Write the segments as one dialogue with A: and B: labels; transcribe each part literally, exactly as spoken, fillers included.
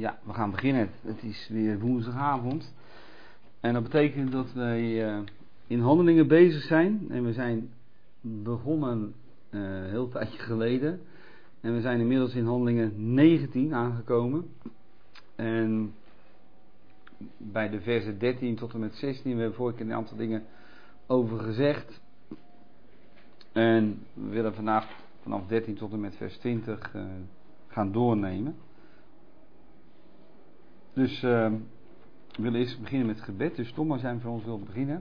A: Ja, we gaan beginnen. Het is weer woensdagavond. En dat betekent dat wij uh, in handelingen bezig zijn. En we zijn begonnen uh, een heel tijdje geleden. En we zijn inmiddels in handelingen negentien aangekomen. En bij de versen dertien tot en met zestien, we hebben vorige keer een aantal dingen over gezegd. En we willen vandaag vanaf dertien tot en met vers twintig uh, gaan doornemen. Dus uh, we willen eerst beginnen met het gebed. Dus Tom, als jij voor ons wilt beginnen.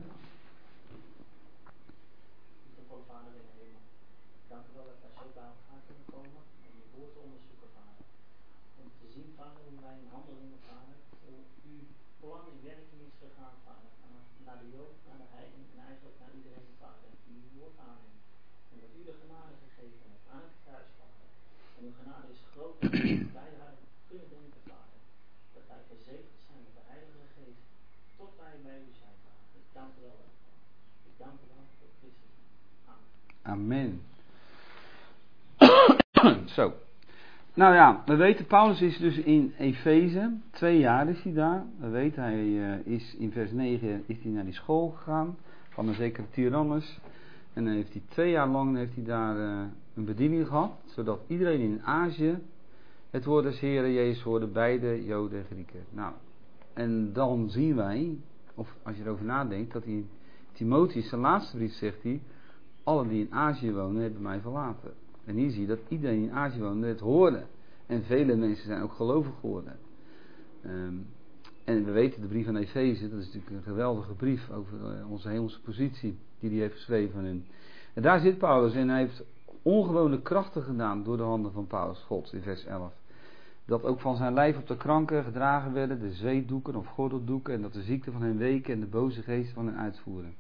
B: Vader in de hemel, dank u wel dat wij zo bij elkaar kunnen komen en je woord te onderzoeken, Vader. Om te zien, Vader, hoe wij in handelingen, Vader, hoe uw plan in werking is gegaan, Vader. Naar de Jood, naar de heiden en eigenlijk naar iedereen, Vader, die uw woord aanneemt. En dat u de genade gegeven hebt aan het kruis, Vader. En uw genade is groot en wij daar kunnen denken, Vader. Dat wij gezegend zijn met de Heilige Geest tot wij bij u zijn, Vader. Ik dank u wel, Vader. Ik dank u wel voor Christus.
A: Amen. Zo. Nou ja, we weten, Paulus is dus in Efeze, twee jaar is hij daar. We weten, hij uh, is in vers negen is hij naar die school gegaan, van een zekere Tyrannus. En dan heeft hij twee jaar lang heeft hij daar uh, een bediening gehad, zodat iedereen in Azië het woord des Heren Jezus hoorde, beide Joden en Grieken. Nou, en dan zien wij, of als je erover nadenkt, dat hij, Timotheus, zijn laatste brief zegt hij, allen die in Azië wonen hebben mij verlaten. En hier zie je dat iedereen in Azië woonde het hoorde. En vele mensen zijn ook gelovig geworden. Um, en we weten de brief aan Efeze, dat is natuurlijk een geweldige brief over uh, onze hemelse positie die hij heeft geschreven aan hen. En daar zit Paulus en hij heeft ongewone krachten gedaan door de handen van Paulus, God, in vers elf. Dat ook van zijn lijf op de kranken gedragen werden, de zweetdoeken of gordeldoeken, en dat de ziekte van hen weken en de boze geesten van hen uitvoeren.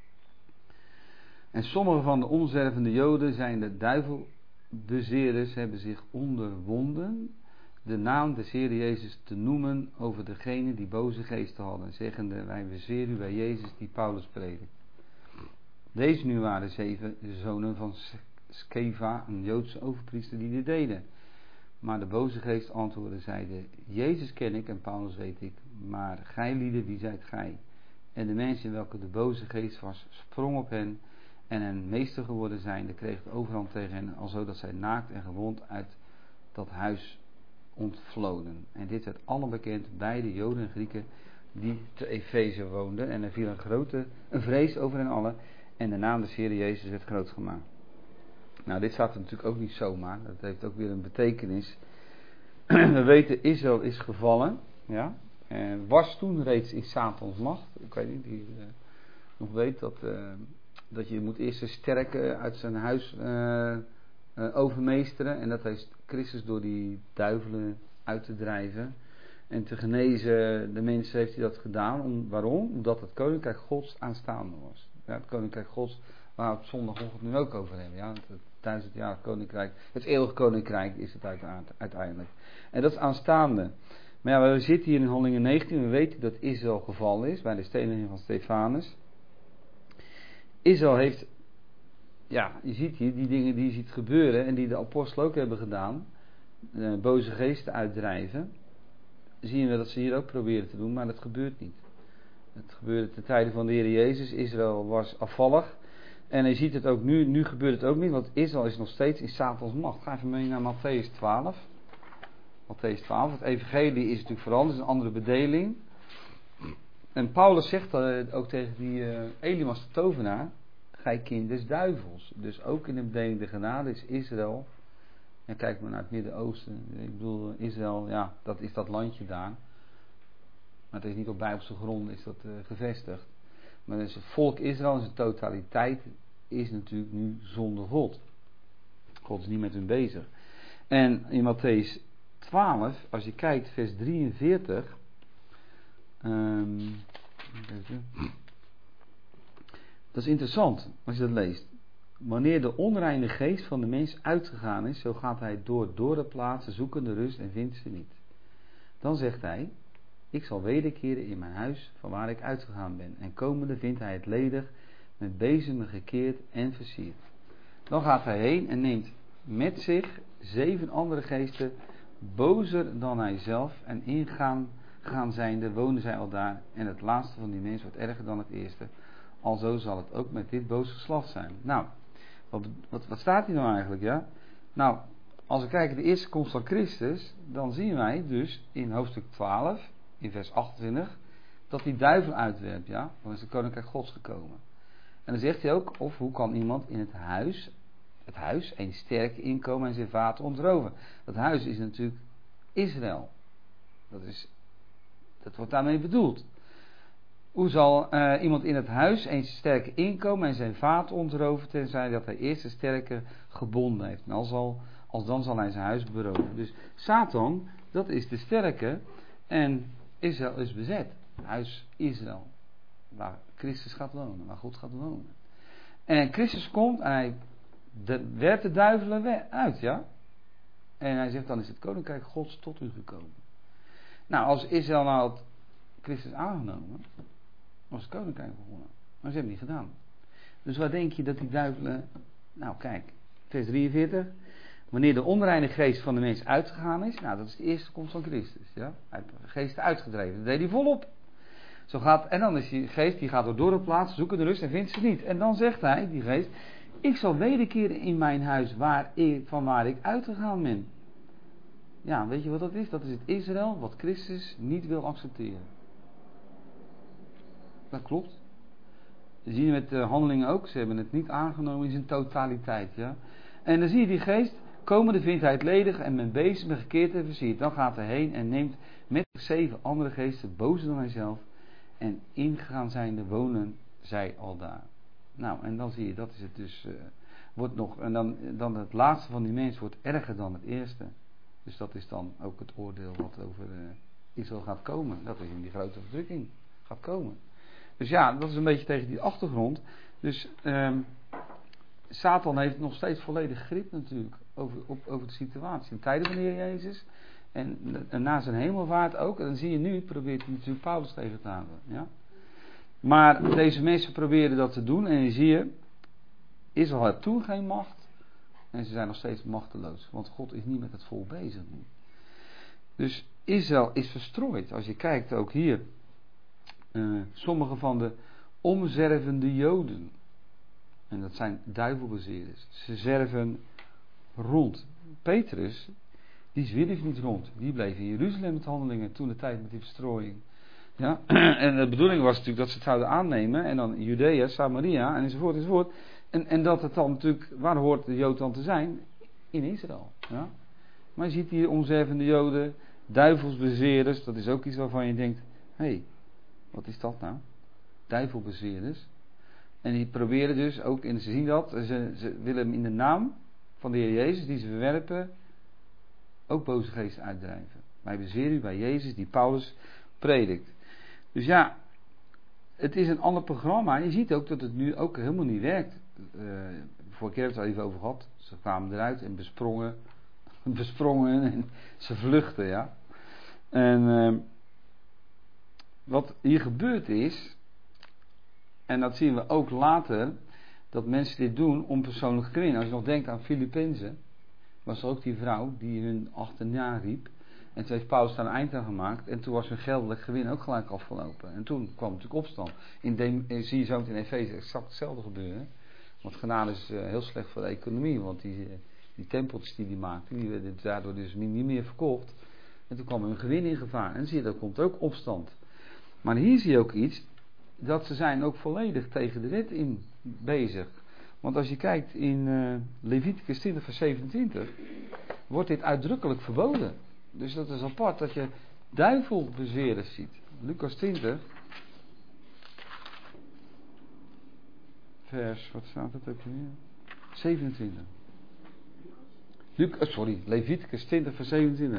A: En sommige van de omzwervende Joden, zijn de duivelbezeerders, hebben zich onderwonden de naam des Heeren Jezus te noemen over degene die boze geesten hadden, zeggende, wij bezweren u bij Jezus die Paulus predikt. Deze nu waren zeven zonen van Skeva, een Joodse overpriester, die dit deden. Maar de boze geest antwoordde, zeide, Jezus ken ik en Paulus weet ik, maar gij lieden, wie zijt gij? En de mensen welke de boze geest was, sprong op hen en hen meester geworden zijnde, kreeg de overhand tegen hen, alzo dat zij naakt en gewond uit dat huis ontvloden. En dit werd allen bekend bij de Joden en Grieken die te Efeze woonden. En er viel een grote een vrees over hen allen. En de naam des Heeren Jezus werd groot gemaakt. Nou, dit staat er natuurlijk ook niet zomaar. Dat heeft ook weer een betekenis. We weten, Israël is gevallen. Ja. En was toen reeds in Satans macht. Ik weet niet, die uh, nog weet dat, uh, dat je moet eerst een sterke uit zijn huis uh, uh, overmeesteren. En dat heeft Christus door die duivelen uit te drijven. En te genezen de mensen heeft hij dat gedaan. Om, waarom? Omdat het koninkrijk Gods aanstaande was. Ja, het koninkrijk Gods, waar we op zondagochtend nu ook over hebben. Ja, het, het duizendjarig koninkrijk, het eeuwige koninkrijk is het uiteindelijk. En dat is aanstaande. Maar ja, we zitten hier in Handelingen negentien. We weten dat Israël gevallen is bij de steniging van Stefanus. Israël heeft, ja, je ziet hier die dingen die je ziet gebeuren en die de apostelen ook hebben gedaan. Uh, boze geesten uitdrijven. Zien we dat ze hier ook proberen te doen, maar dat gebeurt niet. Het gebeurde ten tijde van de Heer Jezus. Israël was afvallig. En je ziet het ook nu, nu gebeurt het ook niet, want Israël is nog steeds in Satans macht. Ga even mee naar Mattheüs twaalf. Mattheüs twaalf. Het evangelie is natuurlijk veranderd, is een andere bedeling. En Paulus zegt uh, ook tegen die uh, Elimas de tovenaar, gij kind des duivels. Dus ook in de bedeling de genade is Israël. En kijk maar naar het Midden-Oosten. Ik bedoel, Israël, ja, dat is dat landje daar. Maar het is niet op Bijbelse grond is dat uh, gevestigd. Maar dus het volk Israël in zijn totaliteit is natuurlijk nu zonder God. God is niet met hun bezig. En in Mattheüs twaalf, als je kijkt, vers drieënveertig. Um, dat is interessant als je dat leest. Wanneer de onreine geest van de mens uitgegaan is, zo gaat hij door door de plaatsen zoekende rust en vindt ze niet. Dan zegt hij, ik zal wederkeren in mijn huis van waar ik uitgegaan ben. En komende vindt hij het ledig, met bezemen gekeerd en versierd. Dan gaat hij heen en neemt met zich zeven andere geesten bozer dan hij zelf en ingaan gaan zijnde wonen zij al daar en het laatste van die mens wordt erger dan het eerste. Alzo zal het ook met dit boos geslacht zijn. Nou, wat, wat, wat staat hier nou eigenlijk, ja? Nou, als we kijken de eerste komst van Christus, dan zien wij dus in hoofdstuk twaalf, in vers achtentwintig, dat die duivel uitwerpt, ja? Dan is de koninkrijk Gods gekomen. En dan zegt hij ook, of hoe kan iemand in het huis, het huis, een sterke inkomen en zijn vaten ontroven. Dat huis is natuurlijk Israël. Dat is, dat wordt daarmee bedoeld. Hoe zal uh, iemand in het huis een sterke inkomen en zijn vaat ontroven, tenzij dat hij eerst een sterke gebonden heeft. En als, al, als dan zal hij zijn huis beroven. Dus Satan, dat is de sterke en Israël is bezet. Huis Israël. Waar Christus gaat wonen, waar God gaat wonen. En Christus komt en hij de, werpt de duivelen uit, ja. En hij zegt, dan is het koninkrijk Gods tot u gekomen. Nou, als Israël nou had Christus aangenomen, was het koninkrijk begonnen. Maar ze hebben het niet gedaan. Dus waar denk je dat die duivelen... Nou, kijk, vers drieënveertig. Wanneer de onreine geest van de mens uitgegaan is, nou, dat is de eerste komst van Christus, ja. Hij heeft de geest uitgedreven, dat deed hij volop. Zo gaat, en dan is die geest, die gaat door door de plaats, zoeken de rust en vindt ze niet. En dan zegt hij, die geest, ik zal wederkeren in mijn huis waar ik, van waar ik uitgegaan ben. Ja, weet je wat dat is? Dat is het Israël wat Christus niet wil accepteren. Dat klopt. We zien met de handelingen ook, ze hebben het niet aangenomen in zijn totaliteit. Ja? En dan zie je die geest, komende vindt hij het ledig en men bezig met gekeerd en versierd. Dan gaat hij heen en neemt met zich zeven andere geesten, bozer dan hijzelf. En ingegaan zijnde wonen zij al daar. Nou, en dan zie je, dat is het dus, uh, wordt nog, en dan, dan het laatste van die mens wordt erger dan het eerste. Dus dat is dan ook het oordeel wat over uh, Israël gaat komen. Dat is in die grote verdrukking gaat komen. Dus ja, dat is een beetje tegen die achtergrond. Dus um, Satan heeft nog steeds volledig grip natuurlijk over, op, over de situatie. In tijden van de Heer Jezus en, en na zijn hemelvaart ook. En dan zie je nu, probeert hij natuurlijk Paulus tegen te houden. Ja? Maar deze mensen proberen dat te doen en je zie je, Israël had toen geen macht en ze zijn nog steeds machteloos. Want God is niet met het volk bezig nu. Dus Israël is verstrooid. Als je kijkt ook hier. Uh, sommige van de omzervende Joden. En dat zijn duivelbezeerders. Ze zerven rond. Petrus, die zwierf niet rond. Die bleef in Jeruzalem met handelingen toen de tijd met die verstrooiing. Ja? En de bedoeling was natuurlijk dat ze het zouden aannemen. En dan Judea, Samaria enzovoort enzovoort. En, en dat het dan natuurlijk, waar hoort de Jood dan te zijn? In Israël. Ja? Maar je ziet hier omzervende Joden, duivelsbezeerders. Dat is ook iets waarvan je denkt, hé. Hey, wat is dat nou? Duivelbezeerders. En die proberen dus ook, en ze zien dat, ze, ze willen hem in de naam van de Heer Jezus, die ze verwerpen, ook boze geesten uitdrijven. Wij bezeren u bij Jezus, die Paulus predikt. Dus ja, het is een ander programma. En je ziet ook dat het nu ook helemaal niet werkt. Uh, vorige keer hebben we het al even over gehad. Ze kwamen eruit en besprongen. Besprongen en ze vluchten, ja. En... Uh, Wat hier gebeurd is, en dat zien we ook later, dat mensen dit doen om persoonlijk gewin. Als je nog denkt aan Filippenzen, was er ook die vrouw die hun achterna riep. En toen heeft Paulus daar een eind aan gemaakt. En toen was hun geldelijk gewin ook gelijk afgelopen. En toen kwam natuurlijk opstand. In de, zie je zo in Efeze exact hetzelfde gebeuren. Want genade is uh, heel slecht voor de economie. Want die, die tempeltjes die die maakten, die werden daardoor dus niet meer verkocht. En toen kwam hun gewin in gevaar. En dan zie je, daar komt ook opstand. Maar hier zie je ook iets, dat ze zijn ook volledig tegen de wet in bezig. Want als je kijkt in uh, Leviticus twintig vers zevenentwintig, wordt dit uitdrukkelijk verboden. Dus dat is apart dat je duivelbezeerders ziet. Lucas twintig, vers, wat staat het ook weer? zevenentwintig. Lucas, sorry, Leviticus twintig vers zevenentwintig.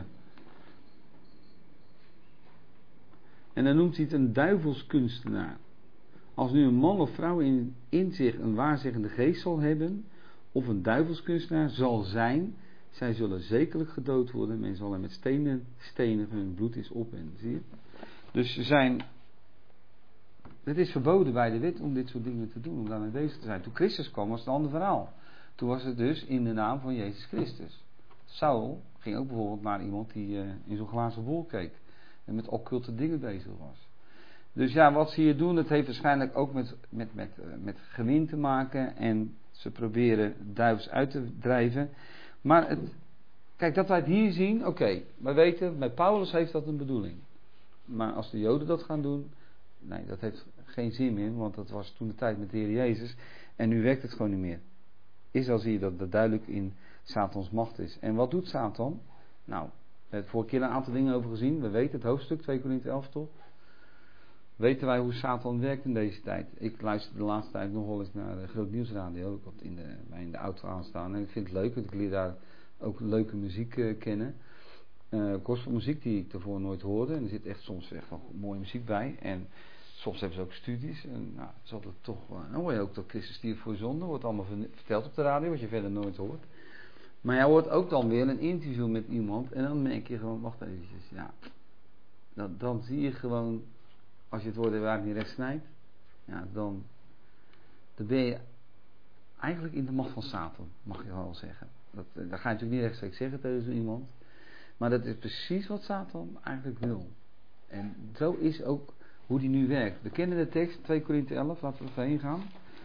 A: En dan noemt hij het een duivelskunstenaar. Als nu een man of vrouw in, in zich een waarzeggende geest zal hebben, of een duivelskunstenaar zal zijn, zij zullen zekerlijk gedood worden. Men zal hem met stenen stenigen, hun bloed is op hen. Zie je? Dus ze zijn... Het is verboden bij de wet om dit soort dingen te doen, om daarmee bezig te zijn. Toen Christus kwam was het een ander verhaal. Toen was het dus in de naam van Jezus Christus. Saul ging ook bijvoorbeeld naar iemand die uh, in zo'n glazen bol keek. En met occulte dingen bezig was. Dus ja, wat ze hier doen, het heeft waarschijnlijk ook met, met, met, uh, met gewin te maken. En ze proberen duivels uit te drijven. Maar het, kijk, dat wij het hier zien, oké. Okay, wij weten, bij Paulus heeft dat een bedoeling. Maar als de Joden dat gaan doen, nee, dat heeft geen zin meer. Want dat was toen de tijd met de Heer Jezus. En nu werkt het gewoon niet meer. Israël zie je dat dat duidelijk in Satans macht is. En wat doet Satan? Nou, we hebben vorige keer een aantal dingen over gezien. We weten het hoofdstuk, twee Korinthe elf toch? Weten wij hoe Satan werkt in deze tijd? Ik luister de laatste tijd nog wel eens naar de Groot Nieuwsradio. Ik had in de, bij in de auto aanstaan. En ik vind het leuk, want ik leer daar ook leuke muziek uh, kennen. Uh, gospelmuziek die ik daarvoor nooit hoorde. En er zit echt soms echt wel mooie muziek bij. En soms hebben ze ook studies. En nou, is altijd toch. Uh, dan hoor je ook dat Christus stierf voor zonde. Wordt allemaal verteld op de radio, wat je verder nooit hoort. Maar je hoort ook dan weer een interview met iemand. En dan merk je gewoon, wacht eventjes. Ja, dan, dan zie je gewoon, als je het woord waar niet recht snijdt. Ja, dan, dan ben je eigenlijk in de macht van Satan, mag je wel zeggen. Dat, dat ga je natuurlijk niet rechtstreeks zeggen tegen zo iemand. Maar dat is precies wat Satan eigenlijk wil. En zo is ook hoe die nu werkt. We kennen de tekst, twee Korinthe elf, laten we even heen gaan.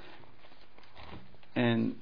A: En,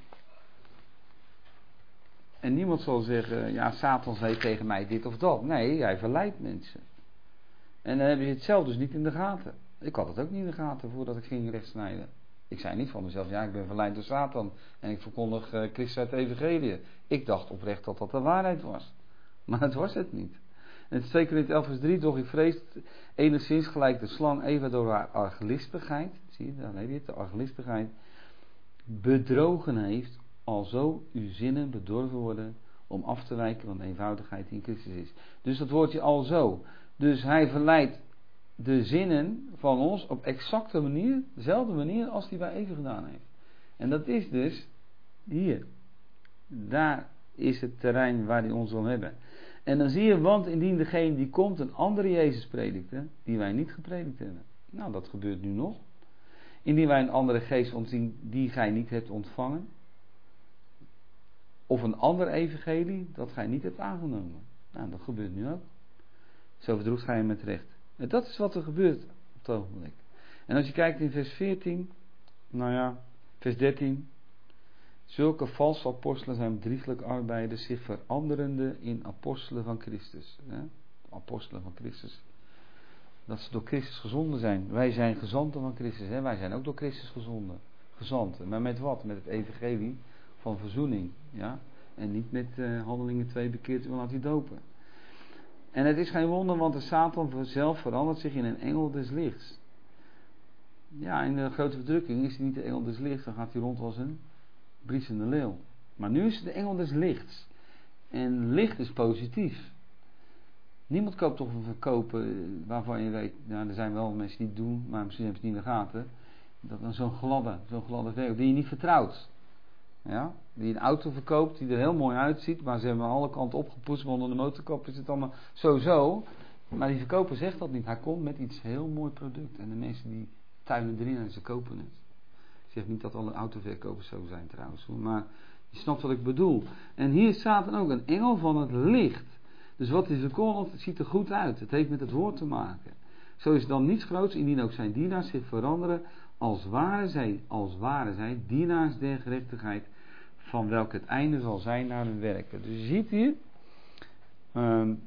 A: en niemand zal zeggen, ja, Satan zei tegen mij dit of dat. Nee, hij verleidt mensen. En dan hebben ze het zelf dus niet in de gaten. Ik had het ook niet in de gaten voordat ik ging rechtsnijden. Ik zei niet van mezelf, ja, ik ben verleid door Satan. En ik verkondig uh, Christus uit de evangelie. Ik dacht oprecht dat dat de waarheid was. Maar het was het niet. En het is twee Korinthe elf vers drie, doch ik vrees enigszins gelijk de slang Eva door haar arglistigheid, zie je, dan heb je het, de arglistigheid, bedrogen heeft, alzo uw zinnen bedorven worden om af te wijken van de eenvoudigheid die in Christus is. Dus dat woordje alzo. Dus hij verleidt de zinnen van ons op exacte manier, dezelfde manier als die bij Eva gedaan heeft. En dat is dus hier. Daar is het terrein waar hij ons wil hebben. En dan zie je, want indien degene die komt een andere Jezus predikte, die wij niet gepredikt hebben. Nou, dat gebeurt nu nog. Indien wij een andere geest ontzien die gij niet hebt ontvangen. Of een ander evangelie dat gij niet hebt aangenomen. Nou, dat gebeurt nu ook. Zo verdroegt gij hem met recht. En dat is wat er gebeurt op het ogenblik. En als je kijkt in vers veertien, nou ja, vers dertien. Zulke valse apostelen zijn bedrieglijk arbeiders, zich veranderende in apostelen van Christus. Hè? Apostelen van Christus. Dat ze door Christus gezonden zijn. Wij zijn gezanten van Christus. Hè? Wij zijn ook door Christus gezonden. Gezanten. Maar met wat? Met het evangelie van verzoening. Ja? En niet met uh, handelingen twee bekeerd en laat u dopen. En het is geen wonder, want de Satan zelf verandert zich in een engel des lichts. Ja, in de grote verdrukking is hij niet de engel des lichts, dan gaat hij rond als een briesende leeuw. Maar nu is het de engel des lichts. En licht is positief. Niemand koopt toch een verkopen waarvan je weet, nou, er zijn wel mensen die het doen, maar misschien hebben ze het niet in de gaten. Dat dan zo'n gladde, zo'n gladde verkoop, die je niet vertrouwt. Ja? Die een auto verkoopt die er heel mooi uitziet, maar ze hebben aan alle kanten opgepoetst, maar onder de motorkap is het allemaal zo-zo. Maar die verkoper zegt dat niet. Hij komt met iets heel mooi product. En de mensen die tuinen erin en ze kopen het. Ik zeg niet dat alle autoverkopers zo zijn trouwens, maar je snapt wat ik bedoel. En hier staat dan ook een engel van het licht. Dus wat hij verkondigt, het ziet er goed uit. Het heeft met het woord te maken. Zo is dan niets groots, indien ook zijn dienaars zich veranderen, als waren zij, als waren zij dienaars der gerechtigheid, van welk het einde zal zijn naar hun werken. Dus je ziet hier, um,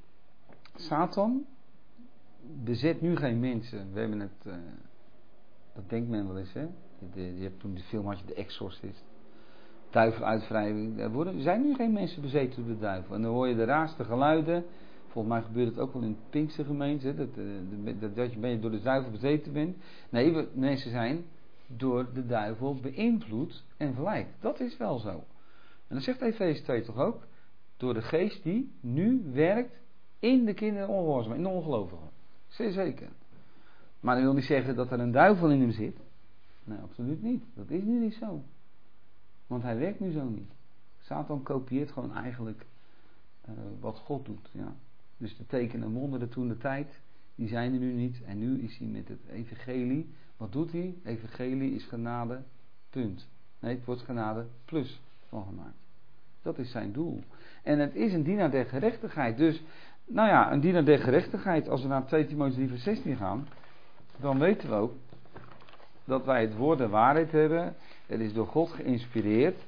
A: Satan bezet nu geen mensen. We hebben het, uh, dat denkt men wel eens, hè. Je, je hebt toen de film had je de Exorcist. Duiveluitwrijving. Er worden, zijn nu geen mensen bezeten door de duivel. En dan hoor je de raarste geluiden. Volgens mij gebeurt het ook wel in de Pinkstergemeente. Dat, dat, dat je door de duivel bezeten bent. Nee, we, mensen zijn door de duivel beïnvloed en verleid. Dat is wel zo. En dan zegt Efeze twee toch ook. Door de geest die nu werkt in de kinderen ongehoorzaam, in de ongelovigen. Zeer zeker. Maar dat wil niet zeggen dat er een duivel in hem zit. Nee, absoluut niet. Dat is nu niet zo. Want hij werkt nu zo niet. Satan kopieert gewoon eigenlijk uh, wat God doet. Ja. Dus de tekenen en wonderen toen de tijd, die zijn er nu niet. En nu is hij met het evangelie. Wat doet hij? Evangelie is genade, punt. Nee, het wordt genade plus van gemaakt. Dat is zijn doel. En het is een dienaar der gerechtigheid. Dus, nou ja, een dienaar der gerechtigheid. Als we naar twee Timotheüs drie vers zestien gaan, dan weten we ook dat wij het woord der waarheid hebben. Het is door God geïnspireerd.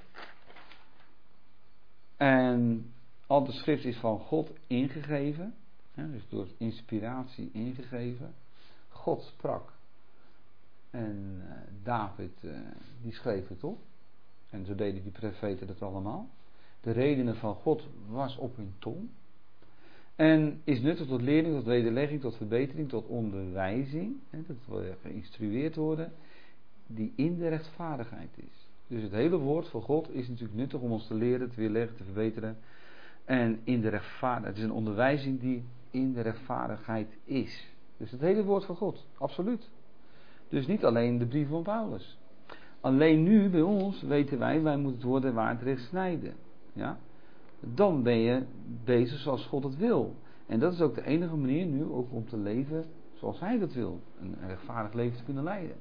A: En al de schrift is van God ingegeven. Ja, dus door inspiratie ingegeven. God sprak. En uh, David, uh, die schreef het op. En zo deden die profeten dat allemaal. De redenen van God was op hun tong. En is nuttig tot lering, tot wederlegging, tot verbetering, tot onderwijzing. Hè, dat we geïnstrueerd worden. Die in de rechtvaardigheid is. Dus het hele woord van God is natuurlijk nuttig om ons te leren, te weerleggen, te verbeteren. En in de rechtvaardigheid. Het is een onderwijzing die in de rechtvaardigheid is. Dus het hele woord van God, absoluut. Dus niet alleen de brief van Paulus. Alleen nu bij ons weten wij, wij moeten het woord der waarheid recht snijden. Ja? Dan ben je bezig zoals God het wil. En dat is ook de enige manier nu ook om te leven zoals hij dat wil. Een rechtvaardig leven te kunnen leiden.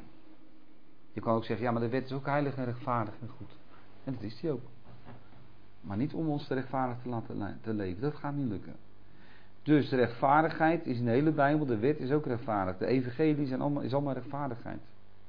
A: Je kan ook zeggen, ja maar de wet is ook heilig en rechtvaardig en goed. En dat is die ook. Maar niet om ons te rechtvaardig te laten te leven. Dat gaat niet lukken. Dus de rechtvaardigheid is in de hele Bijbel, de wet is ook rechtvaardig. De evangelie zijn allemaal, is allemaal rechtvaardigheid.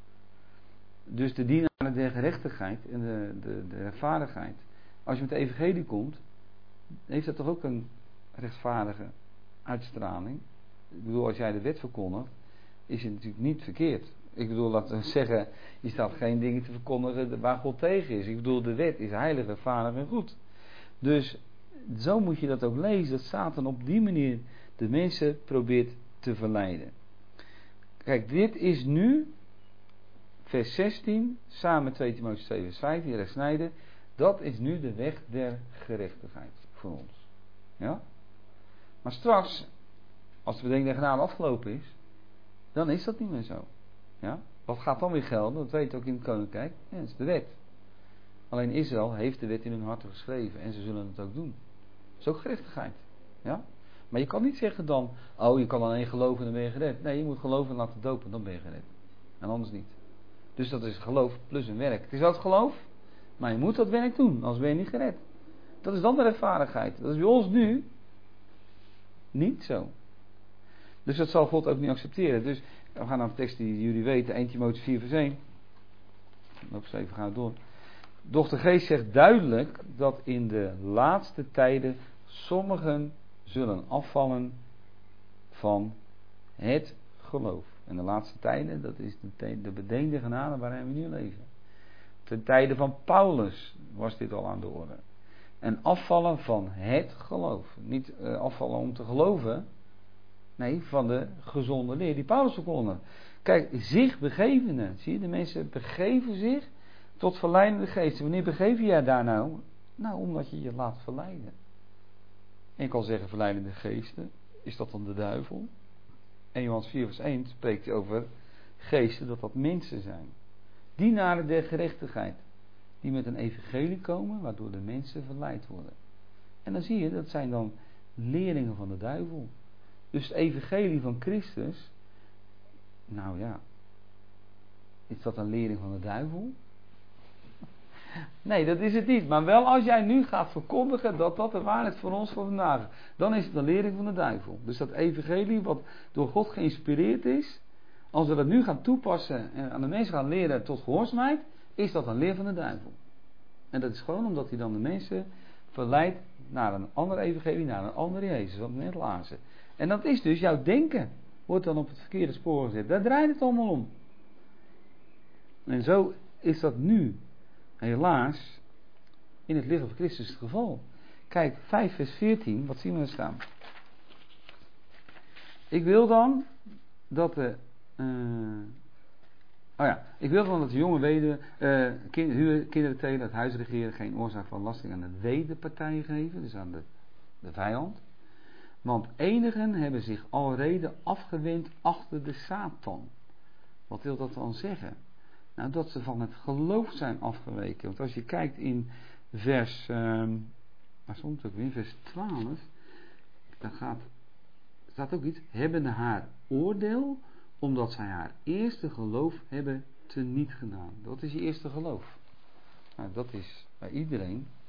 A: Dus de dienaren der gerechtigheid en de, de, de rechtvaardigheid. Als je met de evangelie komt, heeft dat toch ook een rechtvaardige uitstraling. Ik bedoel, als jij de wet verkondigt, is het natuurlijk niet verkeerd. Ik bedoel, laten we zeggen, je staat geen dingen te verkondigen waar God tegen is. Ik bedoel, de wet is heilig, rechtvaardig en goed. Dus zo moet je dat ook lezen, dat Satan op die manier de mensen probeert te verleiden. Kijk, dit is nu, vers zestien, samen met twee Timotheüs twee vers vijftien, recht snijden. Dat is nu de weg der gerechtigheid voor ons. Ja? Maar straks, als de bediening der genade afgelopen is, dan is dat niet meer zo. Ja? Wat gaat dan weer gelden? Dat weet je ook in het koninkrijk. Ja, dat is de wet. Alleen Israël heeft de wet in hun harten geschreven en ze zullen het ook doen. Dat is ook gerechtigheid. Ja? Maar je kan niet zeggen dan, oh je kan alleen geloven en dan ben je gered. Nee, je moet geloven en laten dopen, dan ben je gered. En anders niet. Dus dat is geloof plus een werk. Het is wel het geloof, maar je moet dat werk doen, anders ben je niet gered. Dat is dan de rechtvaardigheid. Dat is bij ons nu niet zo. Dus dat zal God ook niet accepteren. Dus we gaan naar de tekst die jullie weten, eerste Timotheüs vier vers één. Loop eens even gaan door. Doch de geest zegt duidelijk dat in de laatste tijden sommigen zullen afvallen van het geloof. En de laatste tijden, dat is de, de bedeende genade waarin we nu leven. Ten tijde van Paulus was dit al aan de orde. En afvallen van het geloof. Niet uh, afvallen om te geloven. Nee, van de gezonde leer die Paulus verkondigde. Kijk, zich begevende. Zie je, de mensen begeven zich tot verleidende geesten. Wanneer begeef je je daar nou? Nou, omdat je je laat verleiden. En je kan zeggen verleidende geesten. Is dat dan de duivel? En Johannes vier vers één spreekt over geesten dat dat mensen zijn. Dienaren der gerechtigheid. Die met een evangelie komen, waardoor de mensen verleid worden. En dan zie je, dat zijn dan leerlingen van de duivel. Dus het evangelie van Christus, nou ja, is dat een leerling van de duivel? Nee, dat is het niet. Maar wel als jij nu gaat verkondigen dat dat de waarheid voor ons voor vandaag is, dan is het een leerling van de duivel. Dus dat evangelie wat door God geïnspireerd is, als we dat nu gaan toepassen en aan de mensen gaan leren tot gehoorzaamheid, is dat een leer van de duivel. En dat is gewoon omdat hij dan de mensen verleidt naar een ander evangelie, naar een andere Jezus, wat we net lazen. En dat is dus jouw denken, wordt dan op het verkeerde spoor gezet. Daar draait het allemaal om. En zo is dat nu, helaas, in het lichaam van Christus het geval. Kijk, vijf vers veertien, wat zien we er staan? Ik wil dan dat de... Uh, oh ja, ik wil dan dat de jonge weduwe, uh, kind, huur, kinderen telen, het huis regeren, geen oorzaak van lasting aan de wederpartij geven, dus aan de, de vijand. Want enigen hebben zich alrede afgewend achter de Satan. Wat wil dat dan zeggen? Nou, dat ze van het geloof zijn afgeweken. Want als je kijkt in vers, um, waar stond het ook weer, vers twaalf, dan gaat, staat ook iets, hebben haar oordeel, omdat zij haar eerste geloof hebben teniet gedaan. Wat is je eerste geloof? Nou, dat is bij iedereen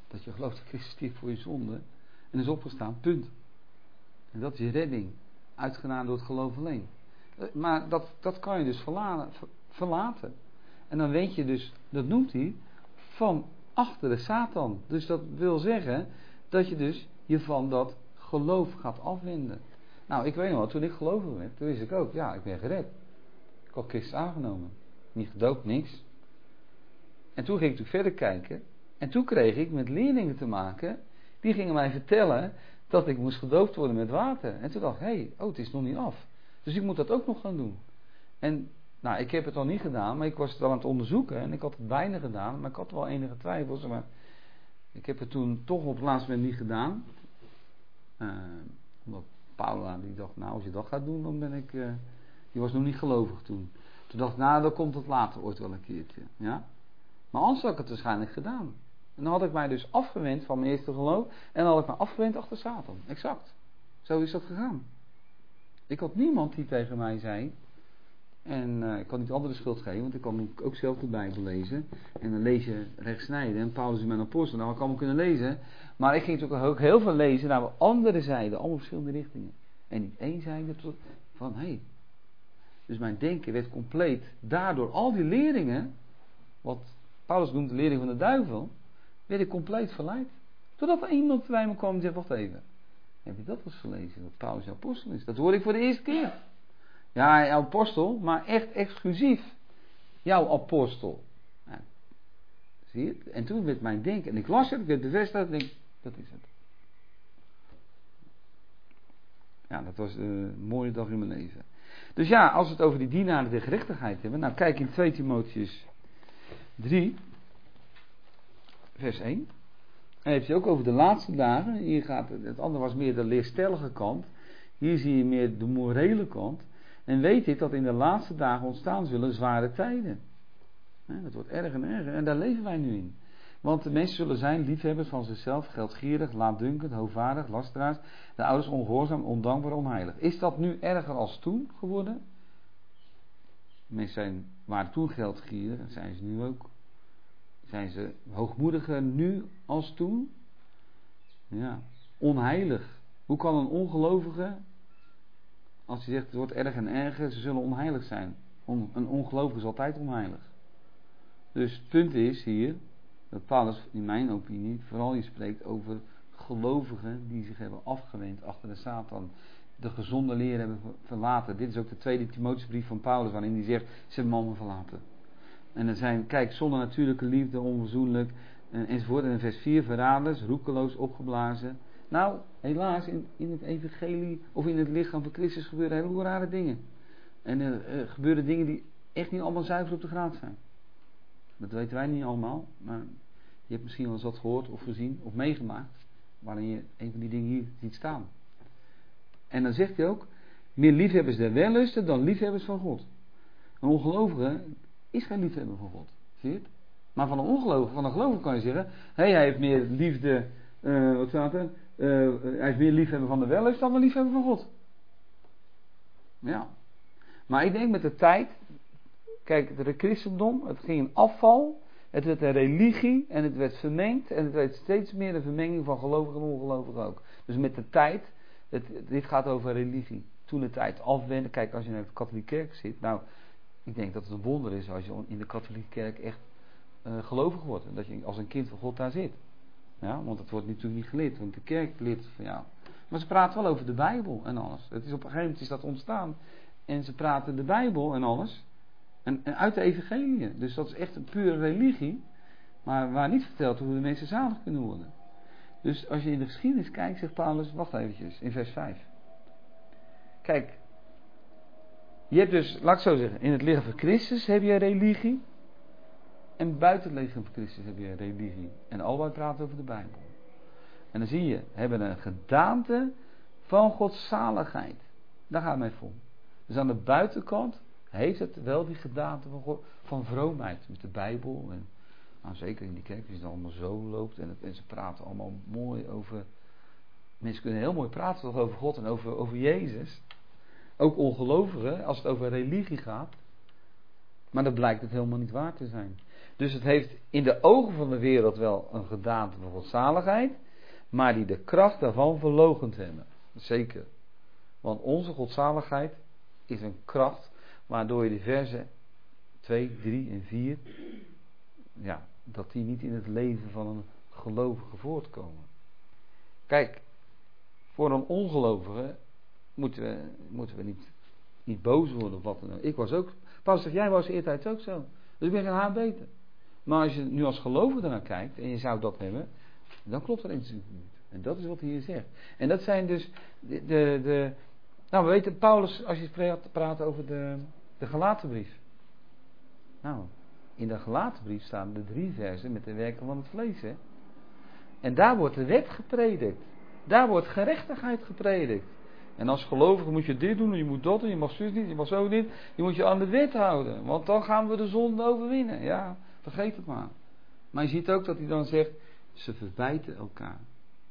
A: Dat je gelooft dat Christus stierf voor je zonde en is opgestaan, punt. En dat is je redding, uitgenade door het geloof alleen. Maar dat, dat kan je dus verlaten, verlaten. En dan weet je dus, dat noemt hij, van achter de Satan. Dus dat wil zeggen dat je dus je van dat geloof gaat afwenden. Nou, ik weet nog wel, toen ik gelovig werd, toen wist ik ook, ja, ik ben gered. Ik had Christus aangenomen. Niet gedoopt, niks. En toen ging ik natuurlijk verder kijken. En toen kreeg ik met leerlingen te maken. Die gingen mij vertellen dat ik moest gedoopt worden met water. En toen dacht ik, hé, hey, oh, het is nog niet af. Dus ik moet dat ook nog gaan doen. En, nou, ik heb het al niet gedaan, maar ik was het wel aan het onderzoeken. En ik had het bijna gedaan, maar ik had wel enige twijfels. Maar ik heb het toen toch op het laatste moment niet gedaan. Uh, omdat Paula, die dacht, nou, als je dat gaat doen, dan ben ik... Uh, die was nog niet gelovig toen. Toen dacht ik, nou, dan komt het later ooit wel een keertje. Ja? Maar anders had ik het waarschijnlijk gedaan. En dan had ik mij dus afgewend van mijn eerste geloof. En dan had ik me afgewend achter Satan. Exact. Zo is dat gegaan. Ik had niemand die tegen mij zei. En uh, ik kan niet anderen de schuld geven. Want ik kan ook zelf de Bijbel lezen. En dan lees je rechtsnijden. En Paulus is mijn apostel. Nou, ik kan hem kunnen lezen. Maar ik ging natuurlijk ook heel veel lezen naar de andere zijden. Allemaal verschillende richtingen. En niet één zijde tot van, hé. Hey. Dus mijn denken werd compleet. Daardoor al die leringen. Wat Paulus noemt de lering van de duivel. Werd ik compleet verleid. Totdat er iemand bij me kwam en zei, wacht even. Heb je dat eens gelezen? Dat Paulus jouw apostel is. Dat hoorde ik voor de eerste keer. Ja, jouw apostel, maar echt exclusief. Jouw apostel. Nou, zie je het? En toen werd mijn denken. En ik las het, ik werd bevestigd. En ik denk, dat is het. Ja, dat was een mooie dag in mijn leven. Dus ja, als we het over die dienaren der gerechtigheid hebben. Nou, kijk in twee Timotheüs drie. Vers één. En heeft hij ook over de laatste dagen. Hier gaat het, het andere was meer de leerstellige kant. Hier zie je meer de morele kant. En weet ik dat in de laatste dagen ontstaan zullen zware tijden. He, dat wordt erger en erger. En daar leven wij nu in. Want de mensen zullen zijn liefhebbers van zichzelf, geldgierig, laatdunkend, hoogvaardig, lasteraars. De ouders ongehoorzaam, ondankbaar, onheilig. Is dat nu erger als toen geworden? Mensen zijn, waren toen geldgierig, zijn ze nu ook. Zijn ze hoogmoediger nu als toen? Ja. Onheilig. Hoe kan een ongelovige, als hij zegt het wordt erger en erger, ze zullen onheilig zijn. On, een ongelovige is altijd onheilig. Dus het punt is hier, dat Paulus in mijn opinie vooral hier spreekt over gelovigen die zich hebben afgewend achter de Satan. De gezonde leer hebben verlaten. Dit is ook de tweede Timotheusbrief van Paulus waarin hij zegt, ze hebben mannen verlaten. En er zijn, kijk, zonder natuurlijke liefde, onverzoenlijk, enzovoort. En in vers vier, verraders, roekeloos, opgeblazen. Nou, helaas, in, in het evangelie of in het lichaam van Christus gebeuren heleboel rare dingen. En er, er gebeuren dingen die echt niet allemaal zuiver op de graad zijn. Dat weten wij niet allemaal, maar je hebt misschien wel eens wat gehoord of gezien of meegemaakt, waarin je een van die dingen hier ziet staan. En dan zegt hij ook, meer liefhebbers der wellusten dan liefhebbers van God. Een ongelovige is geen liefhebber van God. Zie je het? Maar van een ongelovige, van een gelovige kan je zeggen, hé, hey, hij heeft meer liefde, uh, wat staat er? Uh, hij is meer liefhebber van de wellust dan een liefhebber van God. Ja. Maar ik denk met de tijd, kijk, het christendom, het ging in afval, het werd een religie en het werd vermengd en het werd steeds meer een vermenging van gelovigen en ongelovigen ook. Dus met de tijd, het, dit gaat over religie. Toen de tijd afwenden, kijk, als je naar de katholieke kerk zit, nou, ik denk dat het een wonder is als je in de katholieke kerk echt uh, gelovig wordt. En dat je als een kind van God daar zit. Ja, want het wordt natuurlijk niet geleerd, want de kerk leert van jou. Maar ze praten wel over de Bijbel en alles. Het is op een gegeven moment is dat ontstaan. En ze praten de Bijbel en alles. En, en uit de evangelie. Dus dat is echt een pure religie. Maar waar niet verteld hoe de mensen zalig kunnen worden. Dus als je in de geschiedenis kijkt, zegt Paulus, wacht eventjes, in vers vijf. Kijk, je hebt dus, laat ik zo zeggen, in het lichaam van Christus heb je religie. En buiten het lichaam van Christus heb je religie. En allebei praten over de Bijbel. En dan zie je, hebben een gedaante van Gods zaligheid. Daar gaat het mij voor. Dus aan de buitenkant heeft het wel die gedaante van, God, van vroomheid. Met de Bijbel. En, nou, zeker in die kerk, als je dan allemaal zo loopt. En, het, en ze praten allemaal mooi over. Mensen kunnen heel mooi praten toch over God en over, over Jezus. Ook ongelovigen, als het over religie gaat. Maar dan blijkt het helemaal niet waar te zijn. Dus het heeft in de ogen van de wereld wel een gedaante van godzaligheid, maar die de kracht daarvan verloochend hebben. Zeker. Want onze godzaligheid is een kracht waardoor je de versen twee, drie en vier, ja, dat die niet in het leven van een gelovige voortkomen. Kijk, voor een ongelovige moeten we, moeten we niet, niet boos worden of wat dan ook. Ik was ook, Paulus zegt, jij was eertijds ook zo. Dus ik ben geen haar beter. Maar als je nu als gelovige ernaar kijkt en je zou dat hebben, dan klopt er iets niet. En dat is wat hij hier zegt. En dat zijn dus de, de, de nou we weten, Paulus, als je praat, praat over de, de Galatenbrief. Nou, in de Galatenbrief staan de drie versen met de werken van het vlees. Hè? En daar wordt de wet gepredikt. Daar wordt gerechtigheid gepredikt. En als gelovige moet je dit doen en je moet dat en je mag zus niet, je mag zo niet. Je moet je aan de wet houden. Want dan gaan we de zonde overwinnen. Ja, vergeet het maar. Maar je ziet ook dat hij dan zegt, ze verbijten elkaar.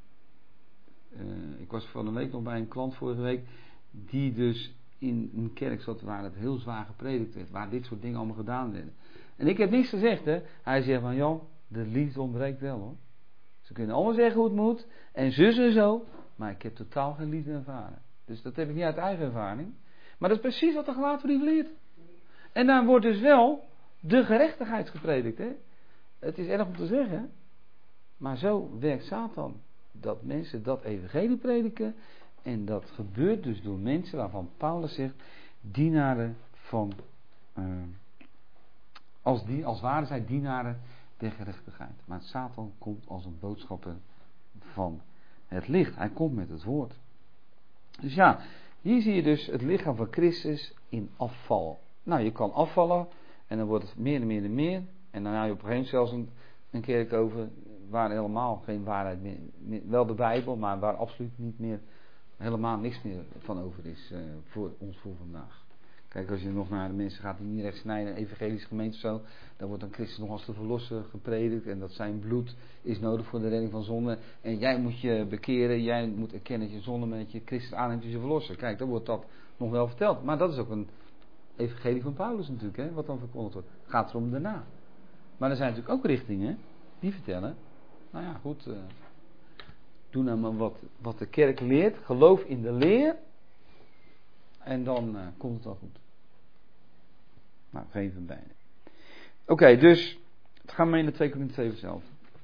A: Uh, ik was van een week nog bij een klant vorige week, die dus in een kerk zat waar het heel zwaar gepredikt werd. Waar dit soort dingen allemaal gedaan werden. En ik heb niks gezegd, hè. Hij zegt van, Jan, de liefde ontbreekt wel, hoor. Ze kunnen allemaal zeggen hoe het moet. En zus en zo. Maar ik heb totaal geen liefde ervaren. Dus dat heb ik niet uit eigen ervaring. Maar dat is precies wat de Galatenbrief leert. En dan wordt dus wel de gerechtigheid gepredikt, hè. Het is erg om te zeggen. Maar zo werkt Satan. Dat mensen dat evangelie prediken. En dat gebeurt dus door mensen waarvan Paulus zegt, dienaren van, uh, als, die, als waren zij dienaren der gerechtigheid. Maar Satan komt als een boodschapper van het licht. Hij komt met het woord. Dus ja, hier zie je dus het lichaam van Christus in afval. Nou, je kan afvallen en dan wordt het meer en meer en meer. En dan hou je op een gegeven moment zelfs een, een kerk over waar helemaal geen waarheid meer, meer, wel de Bijbel, maar waar absoluut niet meer, helemaal niks meer van over is uh, voor ons voor vandaag. Kijk, als je nog naar de mensen gaat die niet recht snijden, evangelische gemeente of zo, dan wordt dan Christus nog als de verlosser gepredikt en dat zijn bloed is nodig voor de redding van zonde. En jij moet je bekeren, jij moet erkennen dat je zonde met je Christus aanneemt als je verlosser. Kijk, dan wordt dat nog wel verteld. Maar dat is ook een evangelie van Paulus natuurlijk, hè, wat dan verkondigd wordt. Het gaat erom daarna. Maar er zijn natuurlijk ook richtingen die vertellen, nou ja, goed, uh, doe nou maar wat, wat de kerk leert, geloof in de leer en dan uh, komt het wel goed. Nou, geen van beide. Oké, okay, dus het gaan mee naar twee Korinthe zeven zelf.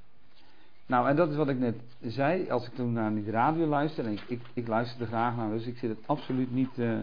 A: Nou, en dat is wat ik net zei, als ik toen naar die radio luister, en ik, ik, ik luisterde graag naar, dus ik zit het absoluut niet, uh,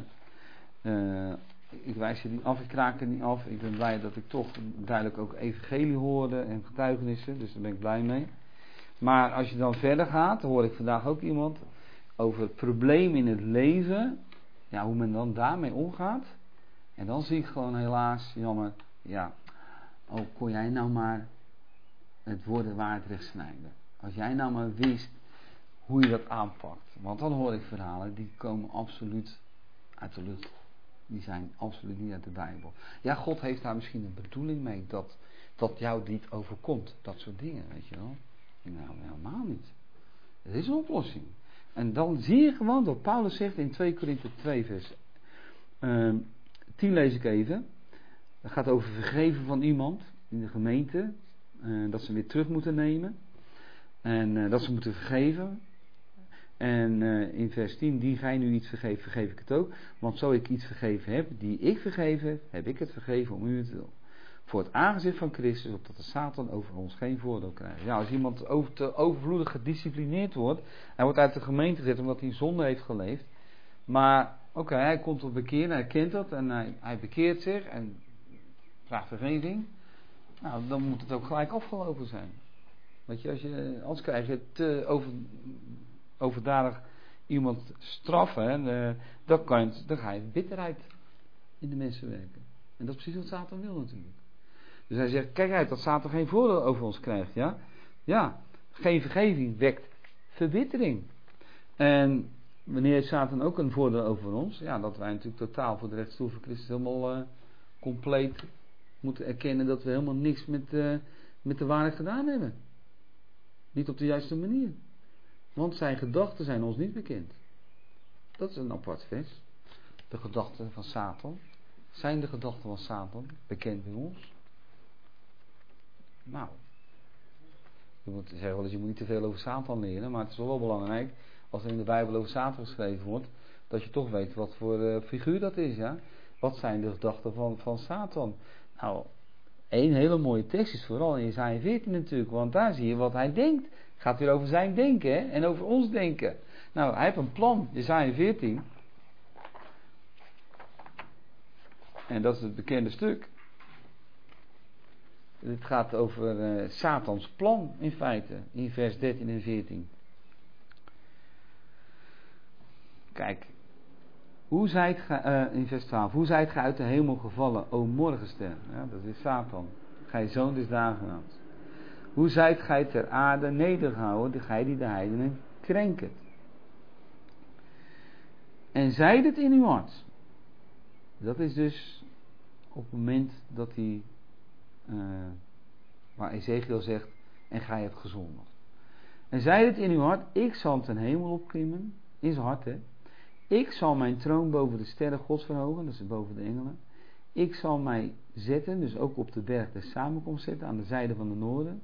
A: uh, ik wijs je niet af, ik kraak er niet af. Ik ben blij dat ik toch duidelijk ook evangelie hoorde en getuigenissen, dus daar ben ik blij mee. Maar als je dan verder gaat, hoor ik vandaag ook iemand over het probleem in het leven, ja, hoe men dan daarmee omgaat. En dan zie ik gewoon helaas, jammer, ja, oh, kon jij nou maar het woord de waarheid recht snijden. Als jij nou maar wist hoe je dat aanpakt. Want dan hoor ik verhalen, die komen absoluut uit de lucht. Die zijn absoluut niet uit de Bijbel. Ja, God heeft daar misschien een bedoeling mee, dat, dat jou niet overkomt. Dat soort dingen, weet je wel. Nou, helemaal niet. Er is een oplossing. En dan zie je gewoon wat Paulus zegt in twee Korinthe twee vers uh, tien lees ik even. Dat gaat over vergeven van iemand in de gemeente. Uh, dat ze weer terug moeten nemen. En uh, dat ze moeten vergeven. En uh, in vers tien, die gij nu iets vergeeft, vergeef ik het ook. Want zo ik iets vergeven heb, die ik vergeven heb, heb ik het vergeven om u het wil. Voor het aangezicht van Christus, opdat de Satan over ons geen voordeel krijgt. Ja, als iemand over te overvloedig gedisciplineerd wordt, hij wordt uit de gemeente gezet omdat hij in zonde heeft geleefd. Maar oké, okay, hij komt tot bekeren, hij kent dat en hij, hij bekeert zich en vraagt vergeving. Nou, dan moet het ook gelijk afgelopen zijn. Weet je, als je, anders krijg je te over, overdadig iemand straffen, hè, uh, dan, kan je, dan ga je bitterheid in de mensen werken. En dat is precies wat Satan wil natuurlijk. Dus hij zegt, kijk uit dat Satan geen voordeel over ons krijgt. Ja, ja, geen vergeving wekt verbittering. En wanneer heeft Satan ook een voordeel over ons? Ja, dat wij natuurlijk totaal voor de rechtsstoel van Christus helemaal uh, compleet moeten erkennen dat we helemaal niks met, uh, met de waarheid gedaan hebben. Niet op de juiste manier. Want zijn gedachten zijn ons niet bekend. Dat is een apart vers. De gedachten van Satan. Zijn de gedachten van Satan bekend bij ons? Nou, je moet zeggen wel eens, je moet niet te veel over Satan leren, maar het is wel, wel belangrijk, als er in de Bijbel over Satan geschreven wordt, dat je toch weet wat voor uh, figuur dat is, ja. Wat zijn de gedachten van, van Satan? Nou, één hele mooie tekst is vooral in Jesaja veertien natuurlijk, want daar zie je wat hij denkt. Het gaat weer over zijn denken, hè, en over ons denken. Nou, hij heeft een plan, Jesaja veertien. En dat is het bekende stuk. Het gaat over uh, Satans plan in feite, in vers dertien en veertien. Kijk, hoe zijt ge, uh, in vers twaalf, hoe zijt ge uit de hemel gevallen, o morgenster? Ja, dat is Satan, gij zoon des dageraads. Hoe zijt gij ter aarde nedergehouden, de gij die de heidenen krenket? En zijt het in uw hart. Dat is dus op het moment dat hij, uh, waar Ezekiel zegt, en gij hebt gezondigd. En zijt het in uw hart, ik zal ten hemel opklimmen, in zijn hart hè. Ik zal mijn troon boven de sterren Gods verhogen, dat is boven de engelen. Ik zal mij zetten, dus ook op de berg der samenkomst zetten, aan de zijde van de noorden.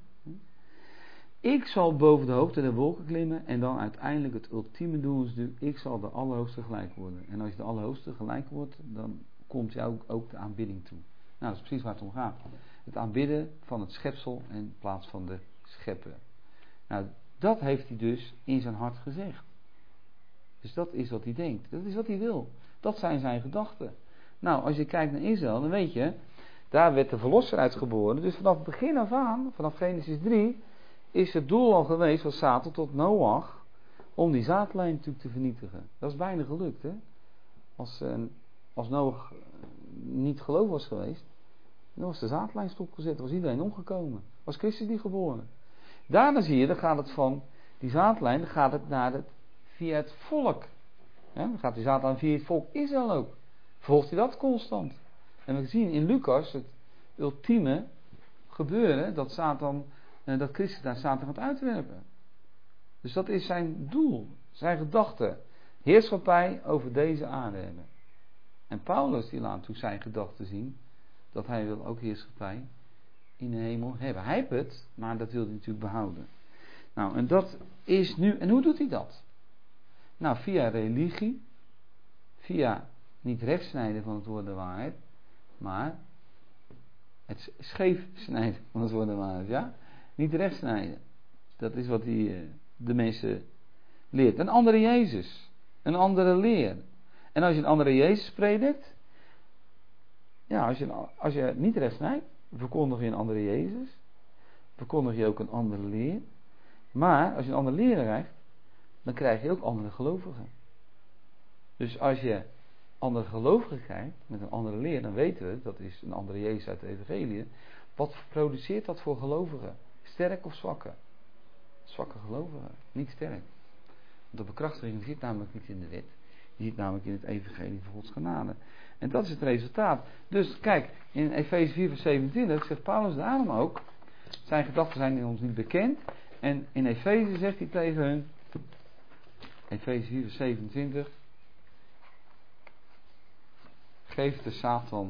A: Ik zal boven de hoogte der wolken klimmen en dan uiteindelijk het ultieme doel is natuurlijk, ik zal de Allerhoogste gelijk worden. En als je de Allerhoogste gelijk wordt, dan komt jou ook, ook de aanbidding toe. Nou, dat is precies waar het om gaat. Het aanbidden van het schepsel in plaats van de schepper. Nou, dat heeft hij dus in zijn hart gezegd. Dus dat is wat hij denkt. Dat is wat hij wil. Dat zijn zijn gedachten. Nou, als je kijkt naar Israël, dan weet je, daar werd de verlosser uitgeboren. Dus vanaf het begin af aan, vanaf Genesis drie, is het doel al geweest van Satan tot Noach, om die zaadlijn natuurlijk te vernietigen. Dat is bijna gelukt, hè. Als, uh, als Noach niet geloof was geweest, dan was de zaadlijn stopgezet, was iedereen omgekomen. Was Christus niet geboren. Daarna zie je, dan gaat het van die zaadlijn, dan gaat het naar het, via het volk. Ja, dan gaat die zaadlijn via het volk Israël ook. Volgt hij dat constant. En we zien in Lucas het ultieme gebeuren, dat Satan, uh, dat Christus daar Satan gaat uitwerpen. Dus dat is zijn doel, zijn gedachte. Heerschappij over deze aarde hebben. En Paulus die laat toen zijn gedachten zien, dat hij wil ook heerschappij in de hemel hebben. Hij heeft het, maar dat wil hij natuurlijk behouden. Nou, en dat is nu, en hoe doet hij dat? Nou, via religie, via niet rechtsnijden van het woord de waarheid, maar het scheef snijden van het woord de waarheid, ja? Niet rechtsnijden. Dat is wat hij de mensen leert. Een andere Jezus, een andere leer. En als je een andere Jezus predikt, ja, als je, als je niet rechtsnijdt, verkondig je een andere Jezus, verkondig je ook een andere leer. Maar als je een andere leer krijgt, dan krijg je ook andere gelovigen. Dus als je andere gelovigen krijgt, met een andere leer, dan weten we, dat is een andere Jezus uit de evangelie. Wat produceert dat voor gelovigen? Sterk of zwakke? Zwakke gelovigen, niet sterk. Want de bekrachtiging zit namelijk niet in de wet. Die zit namelijk in het evangelie van Gods genade. En dat is het resultaat. Dus kijk, in Efeze vier vers zevenentwintig zegt Paulus daarom ook, zijn gedachten zijn in ons niet bekend. En in Efeze zegt hij tegen hun, Efeze vier vers zevenentwintig, geef de Satan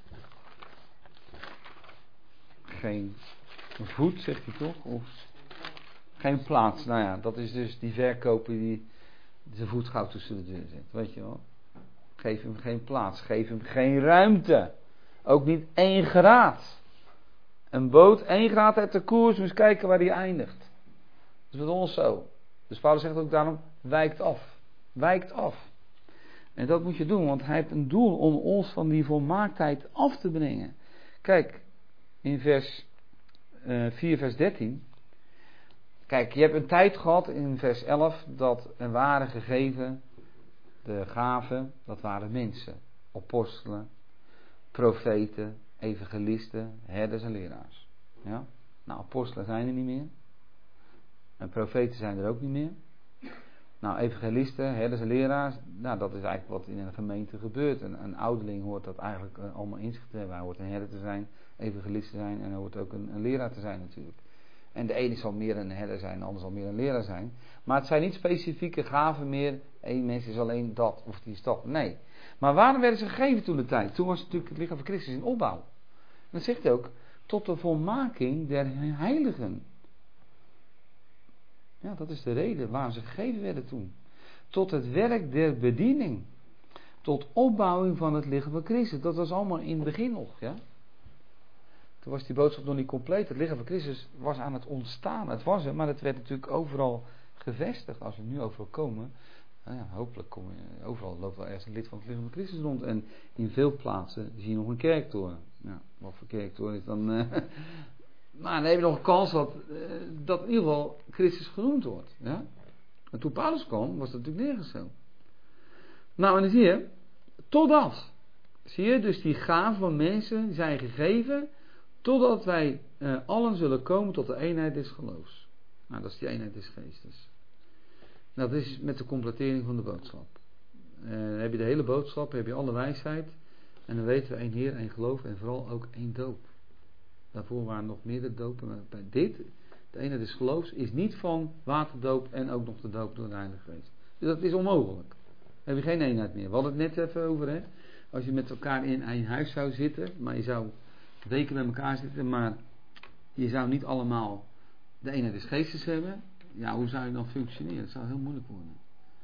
A: geen voet, zegt hij toch? Of geen plaats. Nou ja, dat is dus die verkoper die zijn voet gauw tussen de deur zet. Weet je wel? Geef hem geen plaats. Geef hem geen ruimte. Ook niet één graad. Een boot één graad uit de koers. Moet eens kijken waar die eindigt. Dat is met ons zo. Dus Paulus zegt ook daarom, wijkt af. Wijkt af. En dat moet je doen, want hij heeft een doel om ons van die volmaaktheid af te brengen. Kijk, in vers uh, vier vers dertien. Kijk, je hebt een tijd gehad in vers elf dat er waren gegeven, de gaven, dat waren mensen. Apostelen, profeten, evangelisten, herders en leraars. Ja? Nou, apostelen zijn er niet meer. En profeten zijn er ook niet meer. Nou, evangelisten, herders en leraars, nou, dat is eigenlijk wat in een gemeente gebeurt. Een, een ouderling hoort dat eigenlijk uh, allemaal in zich te hebben. Hij hoort een herder te zijn, evangelist te zijn en hij hoort ook een, een leraar te zijn natuurlijk. En de ene zal meer een herder zijn, de ander zal meer een leraar zijn. Maar het zijn niet specifieke gaven meer. Eén mens is alleen dat of die is dat. Nee. Maar waarom werden ze gegeven toen de tijd? Toen was natuurlijk het lichaam van Christus in opbouw. En dan zegt hij ook, tot de volmaking der heiligen. Ja, dat is de reden waarom ze gegeven werden toen. Tot het werk der bediening. Tot opbouwing van het lichaam van Christus. Dat was allemaal in het begin nog, ja. Toen was die boodschap nog niet compleet. Het lichaam van Christus was aan het ontstaan. Het was er, maar het werd natuurlijk overal gevestigd. Als we nu overal komen, nou ja, hopelijk kom je, overal loopt wel ergens een lid van het lichaam van Christus rond. En in veel plaatsen zie je nog een kerktoren. Ja, wat voor kerktoren is dan... Uh, maar dan heb je nog een kans dat, uh, dat in ieder geval Christus genoemd wordt. Ja? En toen Paulus kwam, was dat natuurlijk nergens zo. Nou, en dan zie je, totdat, zie je, dus die gaven van mensen zijn gegeven, totdat wij uh, allen zullen komen tot de eenheid des geloofs. Nou, dat is die eenheid des geestes. Nou, dat is met de completering van de boodschap. Uh, dan heb je de hele boodschap, heb je alle wijsheid, en dan weten we één Heer, één geloof en vooral ook één doop. Daarvoor waren nog meerdere dopen, maar bij dit, de eenheid des geloofs, is niet van waterdoop en ook nog de doop door de Heilige Geest. Dus dat is onmogelijk. Dan heb je geen eenheid meer. We hadden het net even over, hè. Als je met elkaar in een huis zou zitten, maar je zou weken met elkaar zitten, maar je zou niet allemaal de eenheid des geestes hebben. Ja, hoe zou je dan functioneren? Het zou heel moeilijk worden.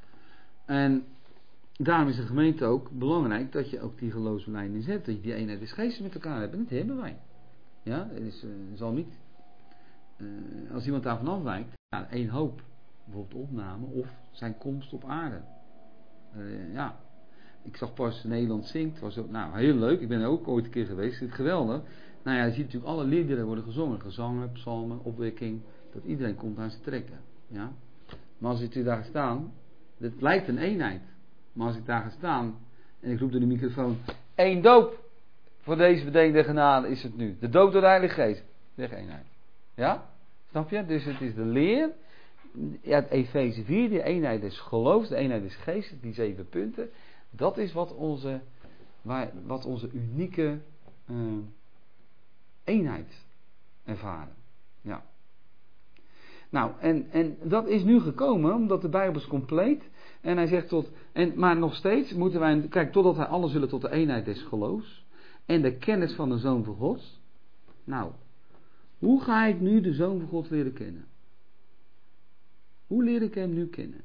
A: En daarom is de gemeente ook belangrijk dat je ook die geloofslijnen zet. Dat je die eenheid des geestes met elkaar hebt. En dat hebben wij. Ja, het is, uh, zal niet... Uh, als iemand daarvan afwijkt, ja, één hoop. Bijvoorbeeld opname of zijn komst op aarde. Uh, ja, ik zag pas Nederland zingt, was ook, nou, heel leuk, ik ben er ook ooit een keer geweest, het is geweldig. Nou ja, je ziet natuurlijk alle liederen worden gezongen, gezangen, psalmen, opwekking, dat iedereen komt aan zijn trekken. Ja? Maar als ik daar ga staan, het lijkt een eenheid, maar als ik daar ga staan en ik roep door de microfoon, één doop voor deze bedenkende genade is het nu, de doop door de Heilige Geest, zeg eenheid. Ja, snap je? Dus het is de leer. Ja, het Efeze vier, de eenheid des geloofs, de eenheid des geestes, die zeven punten. Dat is wat onze, wat onze unieke uh, eenheid ervaren. Ja. Nou, en, en dat is nu gekomen, omdat de Bijbel is compleet. En hij zegt tot, en, maar nog steeds moeten wij, kijk, totdat wij allen zullen tot de eenheid des geloofs. En de kennis van de Zoon van God. Nou, hoe ga ik nu de Zoon van God leren kennen? Hoe leer ik hem nu kennen?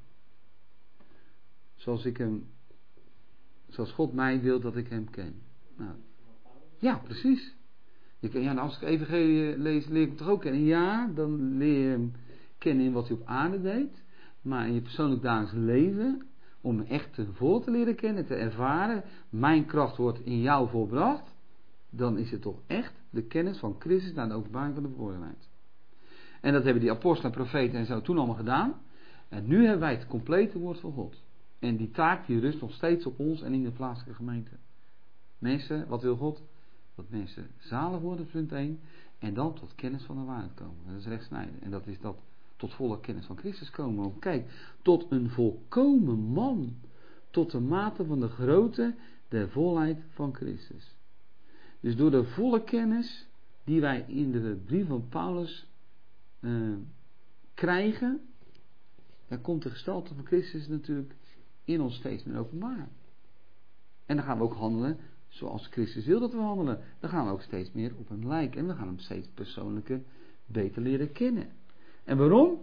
A: Zoals ik hem, zoals God mij wil dat ik hem ken. Nou, ja, precies. Je kan, ja, als ik evangelie lees, leer ik hem toch ook kennen? Ja, dan leer je hem kennen in wat hij op aarde deed. Maar in je persoonlijk dagelijks leven, om hem echt te voor te leren kennen, te ervaren, mijn kracht wordt in jou volbracht, dan is het toch echt de kennis van Christus naar de openbaring van de verborgenheid. En dat hebben die apostelen en profeten en zo toen allemaal gedaan. En nu hebben wij het complete woord van God. En die taak die rust nog steeds op ons en in de plaatselijke gemeente. Mensen, wat wil God? Dat mensen zalig worden, punt één. En dan tot kennis van de waarheid komen. Dat is rechtsnijden. En dat is dat tot volle kennis van Christus komen. Kijk, tot een volkomen man. Tot de mate van de grootte der volheid van Christus. Dus door de volle kennis die wij in de brief van Paulus uh, krijgen, dan komt de gestalte van Christus natuurlijk in ons steeds meer openbaar. En dan gaan we ook handelen zoals Christus wil dat we handelen. Dan gaan we ook steeds meer op hem lijken. En we gaan hem steeds persoonlijker beter leren kennen. En waarom?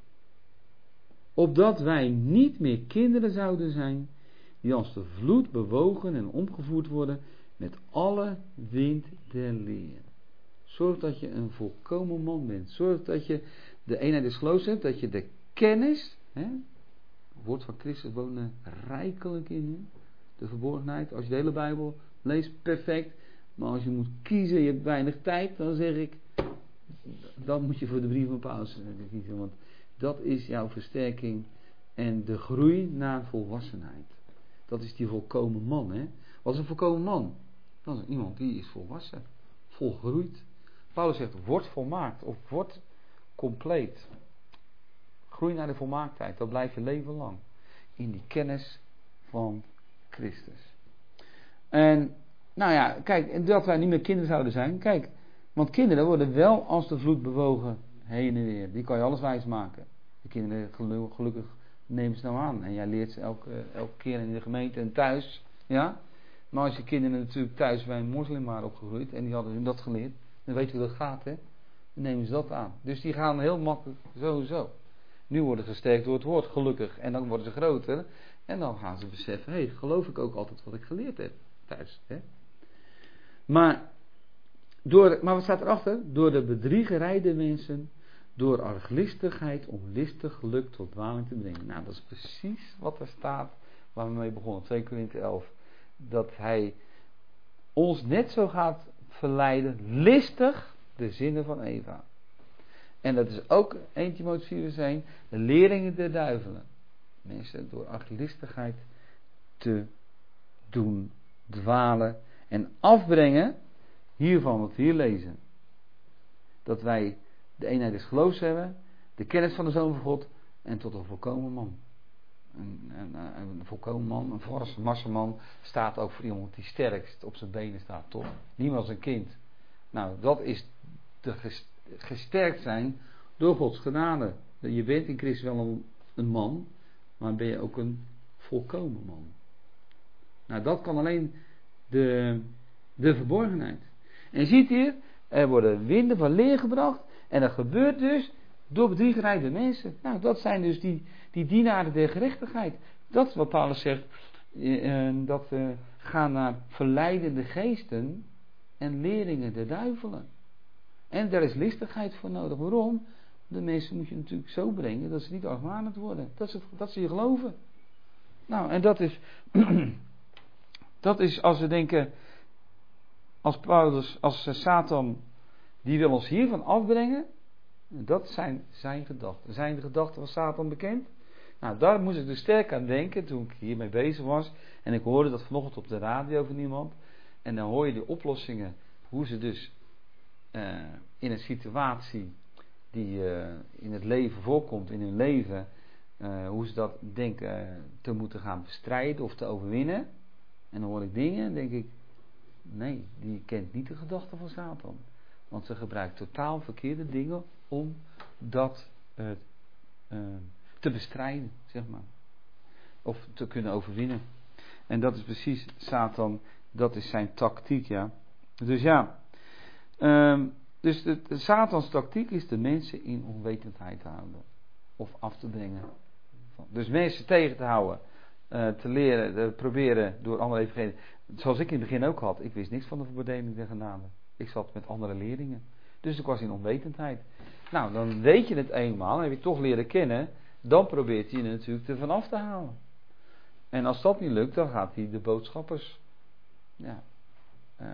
A: Opdat wij niet meer kinderen zouden zijn, die als de vloed bewogen en omgevoerd worden met alle wind der leer. Zorg dat je een volkomen man bent. Zorg dat je de eenheid des geloofs hebt, dat je de kennis, hè, het woord van Christus wonen rijkelijk in je, de verborgenheid. Als je de hele Bijbel leest, perfect. Maar als je moet kiezen, je hebt weinig tijd, dan zeg ik, dan moet je voor de brief van Paulus kiezen. Want dat is jouw versterking en de groei naar volwassenheid. Dat is die volkomen man, hè. Wat is een volkomen man? Dat is iemand die is volwassen, volgroeid. Paulus zegt, word volmaakt of word compleet. Groei naar de volmaaktheid, dat blijft je leven lang. In die kennis van Christus. En, nou ja, kijk, dat wij niet meer kinderen zouden zijn. Kijk, want kinderen worden wel als de vloed bewogen heen en weer. Die kan je alles wijs maken. De kinderen, gelukkig, nemen ze nou aan. En jij leert ze elke, elke keer in de gemeente en thuis. Ja? Maar als je kinderen natuurlijk thuis bij een moslim waren opgegroeid en die hadden hun dat geleerd, Dan weet je hoe dat gaat, hè. Dan nemen ze dat aan. Dus die gaan heel makkelijk zo en zo. Nu worden ze gesterkt door het woord, gelukkig. En dan worden ze groter. En dan gaan ze beseffen, hé, hey, geloof ik ook altijd wat ik geleerd heb thuis. Hè? Maar, door, maar wat staat erachter? Door de bedriegerij der mensen, door arglistigheid om listig geluk tot dwaling te brengen. Nou, dat is precies wat er staat, waar we mee begonnen, twee Korinthe elf. Dat hij ons net zo gaat verleiden, listig, de zinnen van Eva. En dat is ook één Timotheüs vier vers één, de leerlingen der duivelen. Mensen door arglistigheid te doen dwalen en afbrengen hiervan wat we hier lezen. Dat wij de eenheid des geloofs hebben, de kennis van de Zoon van God en tot een volkomen man. Een, een, een volkomen man, een forse massaman staat ook voor iemand die sterkst op zijn benen staat, toch? Niemand als een kind. Nou, dat is de gesterkt zijn door Gods genade. Je bent in Christus wel een, een man, maar ben je ook een volkomen man. Nou, dat kan alleen de, de verborgenheid. En je ziet hier, er worden winden van leer gebracht. En dat gebeurt dus door bedriegerij der mensen. Nou, dat zijn dus die, die dienaren der gerechtigheid. Dat is wat Paulus zegt. Eh, dat uh, gaan naar verleidende geesten en leerlingen der duivelen. En daar is listigheid voor nodig. Waarom? De mensen moet je natuurlijk zo brengen dat ze niet argwanend worden. Dat ze, dat ze je geloven. Nou, en dat is... dat is als we denken... Als Paulus, als Satan... Die wil ons hiervan afbrengen. Dat zijn zijn gedachten. Zijn de gedachten van Satan bekend? Nou, daar moest ik dus sterk aan denken toen ik hiermee bezig was. En ik hoorde dat vanochtend op de radio van iemand. En dan hoor je de oplossingen. Hoe ze dus uh, in een situatie die uh, in het leven voorkomt, in hun leven. Uh, hoe ze dat denken uh, te moeten gaan bestrijden of te overwinnen. En dan hoor ik dingen en denk ik. Nee, die kent niet de gedachten van Satan. Want ze gebruikt totaal verkeerde dingen om dat uh, uh, te bestrijden, zeg maar. Of te kunnen overwinnen. En dat is precies Satan, dat is zijn tactiek, ja. Dus ja, um, dus de, de Satans tactiek is de mensen in onwetendheid te houden. Of af te brengen. Dus mensen tegen te houden, uh, te leren, te proberen door andere evangelieën. Zoals ik in het begin ook had, ik wist niks van de verbordening der genade. Ik zat met andere leerlingen. Dus ik was in onwetendheid. Nou, dan weet je het eenmaal, en heb je het toch leren kennen, dan probeert hij je natuurlijk er vanaf te halen. En als dat niet lukt, dan gaat hij de boodschappers, ja, uh,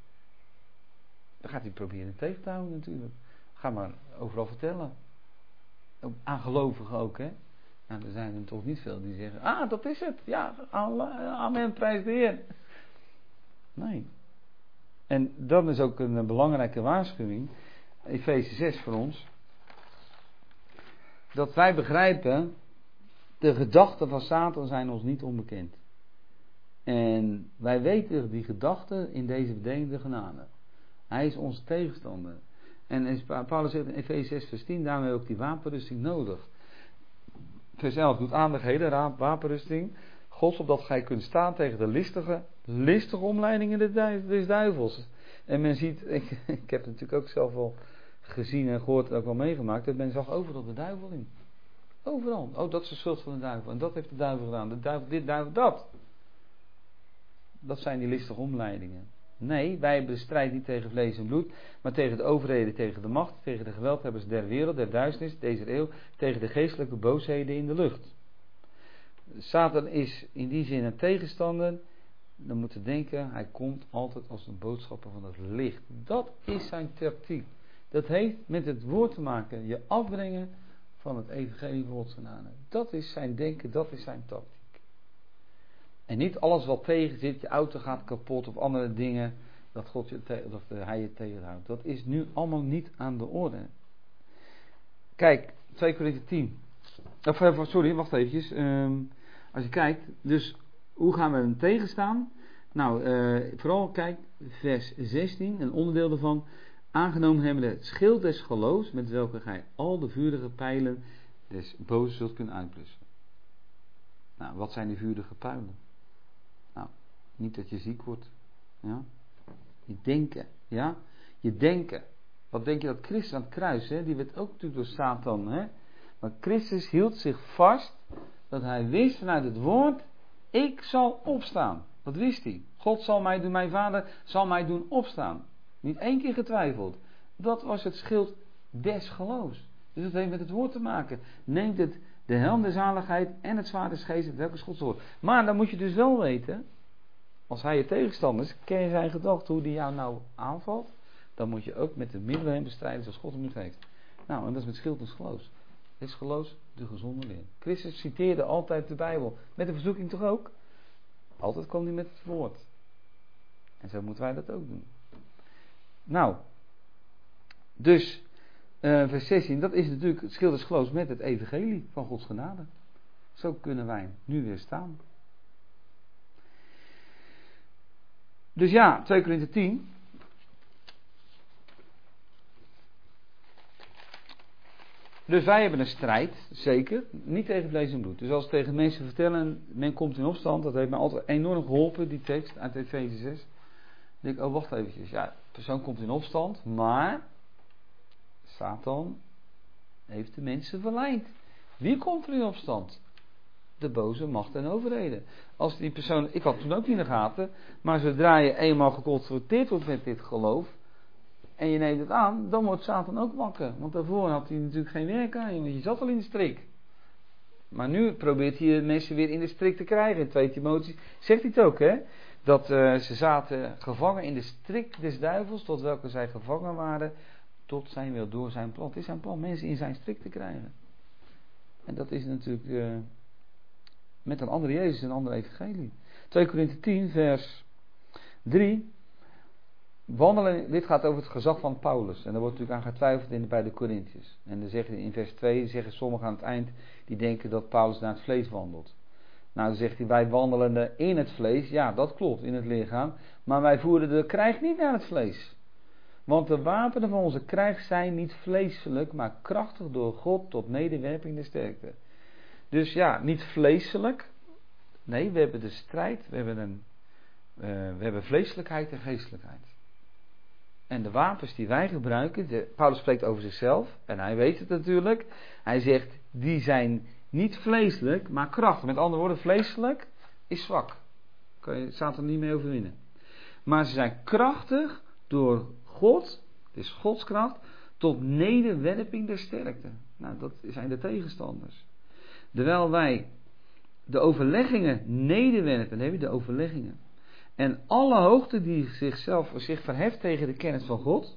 A: dan gaat hij proberen tegen te houden natuurlijk. Ga maar overal vertellen. Ook aan gelovigen ook, hè. Nou, er zijn er toch niet veel die zeggen, ah, dat is het. Ja, amen, prijs de Heer. Nee. En dat is ook een belangrijke waarschuwing, Efeze zes voor ons, dat wij begrijpen, de gedachten van Satan zijn ons niet onbekend. En wij weten die gedachten in deze verdelende genade. Hij is onze tegenstander. En Paulus zegt in Efeze zes vers tien, daarmee ook die wapenrusting nodig. Vers elf doet aan de hele wapenrusting Gods, opdat gij kunt staan tegen de listige, listige omleidingen des duivels. En men ziet, ik, ik heb het natuurlijk ook zelf wel gezien en gehoord en ook wel meegemaakt, dat men zag overal de duivel in. Overal. Oh, dat is de schuld van de duivel. En dat heeft de duivel gedaan. De duivel dit, duivel dat. Dat zijn die listige omleidingen. Nee, wij bestrijden niet tegen vlees en bloed, maar tegen de overheden, tegen de macht, tegen de geweldhebbers der wereld, der duisternis, deze eeuw, tegen de geestelijke boosheden in de lucht. Satan is in die zin een tegenstander. Dan moeten we denken, hij komt altijd als een boodschapper van het licht. Dat is zijn tactiek. Dat heeft met het woord te maken, je afbrengen van het evangelie van Gods genade. Dat is zijn denken, dat is zijn tactiek. En niet alles wat tegen zit, je auto gaat kapot of andere dingen, dat, God je te, dat hij je tegenhoudt. Dat is nu allemaal niet aan de orde. Kijk, twee Korinthe tien. Of, sorry, wacht eventjes. Um, als je kijkt, dus hoe gaan we hem tegenstaan? Nou, uh, vooral kijk, vers zestien, een onderdeel daarvan. Aangenomen hebben het schild des geloofs, met welke gij al de vurige pijlen des bozen zult kunnen uitblussen. Nou, wat zijn die vurige pijlen? Nou, niet dat je ziek wordt. Ja? Je denken, ja? je denken. Wat denk je dat Christus aan het kruis, hè? Die werd ook natuurlijk door Satan, hè? Maar Christus hield zich vast dat hij wist vanuit het woord, ik zal opstaan. Dat wist hij. God zal mij doen, mijn vader zal mij doen opstaan. Niet één keer getwijfeld. Dat was het schild des geloofs. Dus dat heeft met het woord te maken. Neemt het de helm der zaligheid en het zwaard des geestes, welke is Gods woord. Maar dan moet je dus wel weten, als hij je tegenstander is, ken je zijn gedachten, hoe die jou nou aanvalt, dan moet je ook met de middelen hem bestrijden zoals God hem moet heeft. Nou, en dat is met schild des geloofs. Is geloofs de gezonde leer. Christus citeerde altijd de Bijbel. Met de verzoeking toch ook? Altijd kwam hij met het woord. En zo moeten wij dat ook doen. Nou, dus uh, vers zestien, dat is natuurlijk het schild des geloofs met het evangelie van Gods genade. Zo kunnen wij nu weer staan. Dus ja, twee Korinthe tien. Dus wij hebben een strijd, zeker, niet tegen vlees en bloed. Dus als tegen mensen vertellen, men komt in opstand, dat heeft mij altijd enorm geholpen, die tekst uit Efeze zes. Dan denk ik, oh wacht eventjes, ja, de persoon komt in opstand, maar Satan heeft de mensen verleid. Wie komt er in opstand? De boze macht en overheden. Als die persoon, ik had toen ook niet in de gaten, maar zodra je eenmaal geconfronteerd wordt met dit geloof, en je neemt het aan, dan wordt Satan ook wakker. Want daarvoor had hij natuurlijk geen werk aan je, want je zat al in de strik. Maar nu probeert hij mensen weer in de strik te krijgen. In twee Timotheüs zegt hij het ook, hè? Dat uh, ze zaten gevangen in de strik des duivels, tot welke zij gevangen waren, tot zijn wil door zijn plan. Het is zijn plan mensen in zijn strik te krijgen. En dat is natuurlijk uh, met een andere Jezus, een andere evangelie. twee Korinthe tien, vers drie. Wandelen, dit gaat over het gezag van Paulus. En daar wordt natuurlijk aan getwijfeld in de, bij de Korinthiërs. En dan zeggen in vers twee, zeggen sommigen aan het eind, die denken dat Paulus naar het vlees wandelt. Nou, dan zegt hij, wij wandelen in het vlees. Ja, dat klopt, in het lichaam. Maar wij voeren de krijg niet naar het vlees. Want de wapenen van onze krijg zijn niet vleeselijk, maar krachtig door God tot nederwerping der sterkte. Dus ja, niet vleeselijk. Nee, we hebben de strijd, we hebben, een, uh, we hebben vleeselijkheid en geestelijkheid. En de wapens die wij gebruiken, de, Paulus spreekt over zichzelf, en hij weet het natuurlijk. Hij zegt, die zijn niet vleeselijk, maar krachtig. Met andere woorden, vleeselijk is zwak. Kan je Satan niet mee overwinnen. Maar ze zijn krachtig door God, het is Gods kracht, tot nederwerping der sterkte. Nou, dat zijn de tegenstanders. Terwijl wij de overleggingen nederwerpen, dan heb je de overleggingen. En alle hoogte die zichzelf, zich verheft tegen de kennis van God.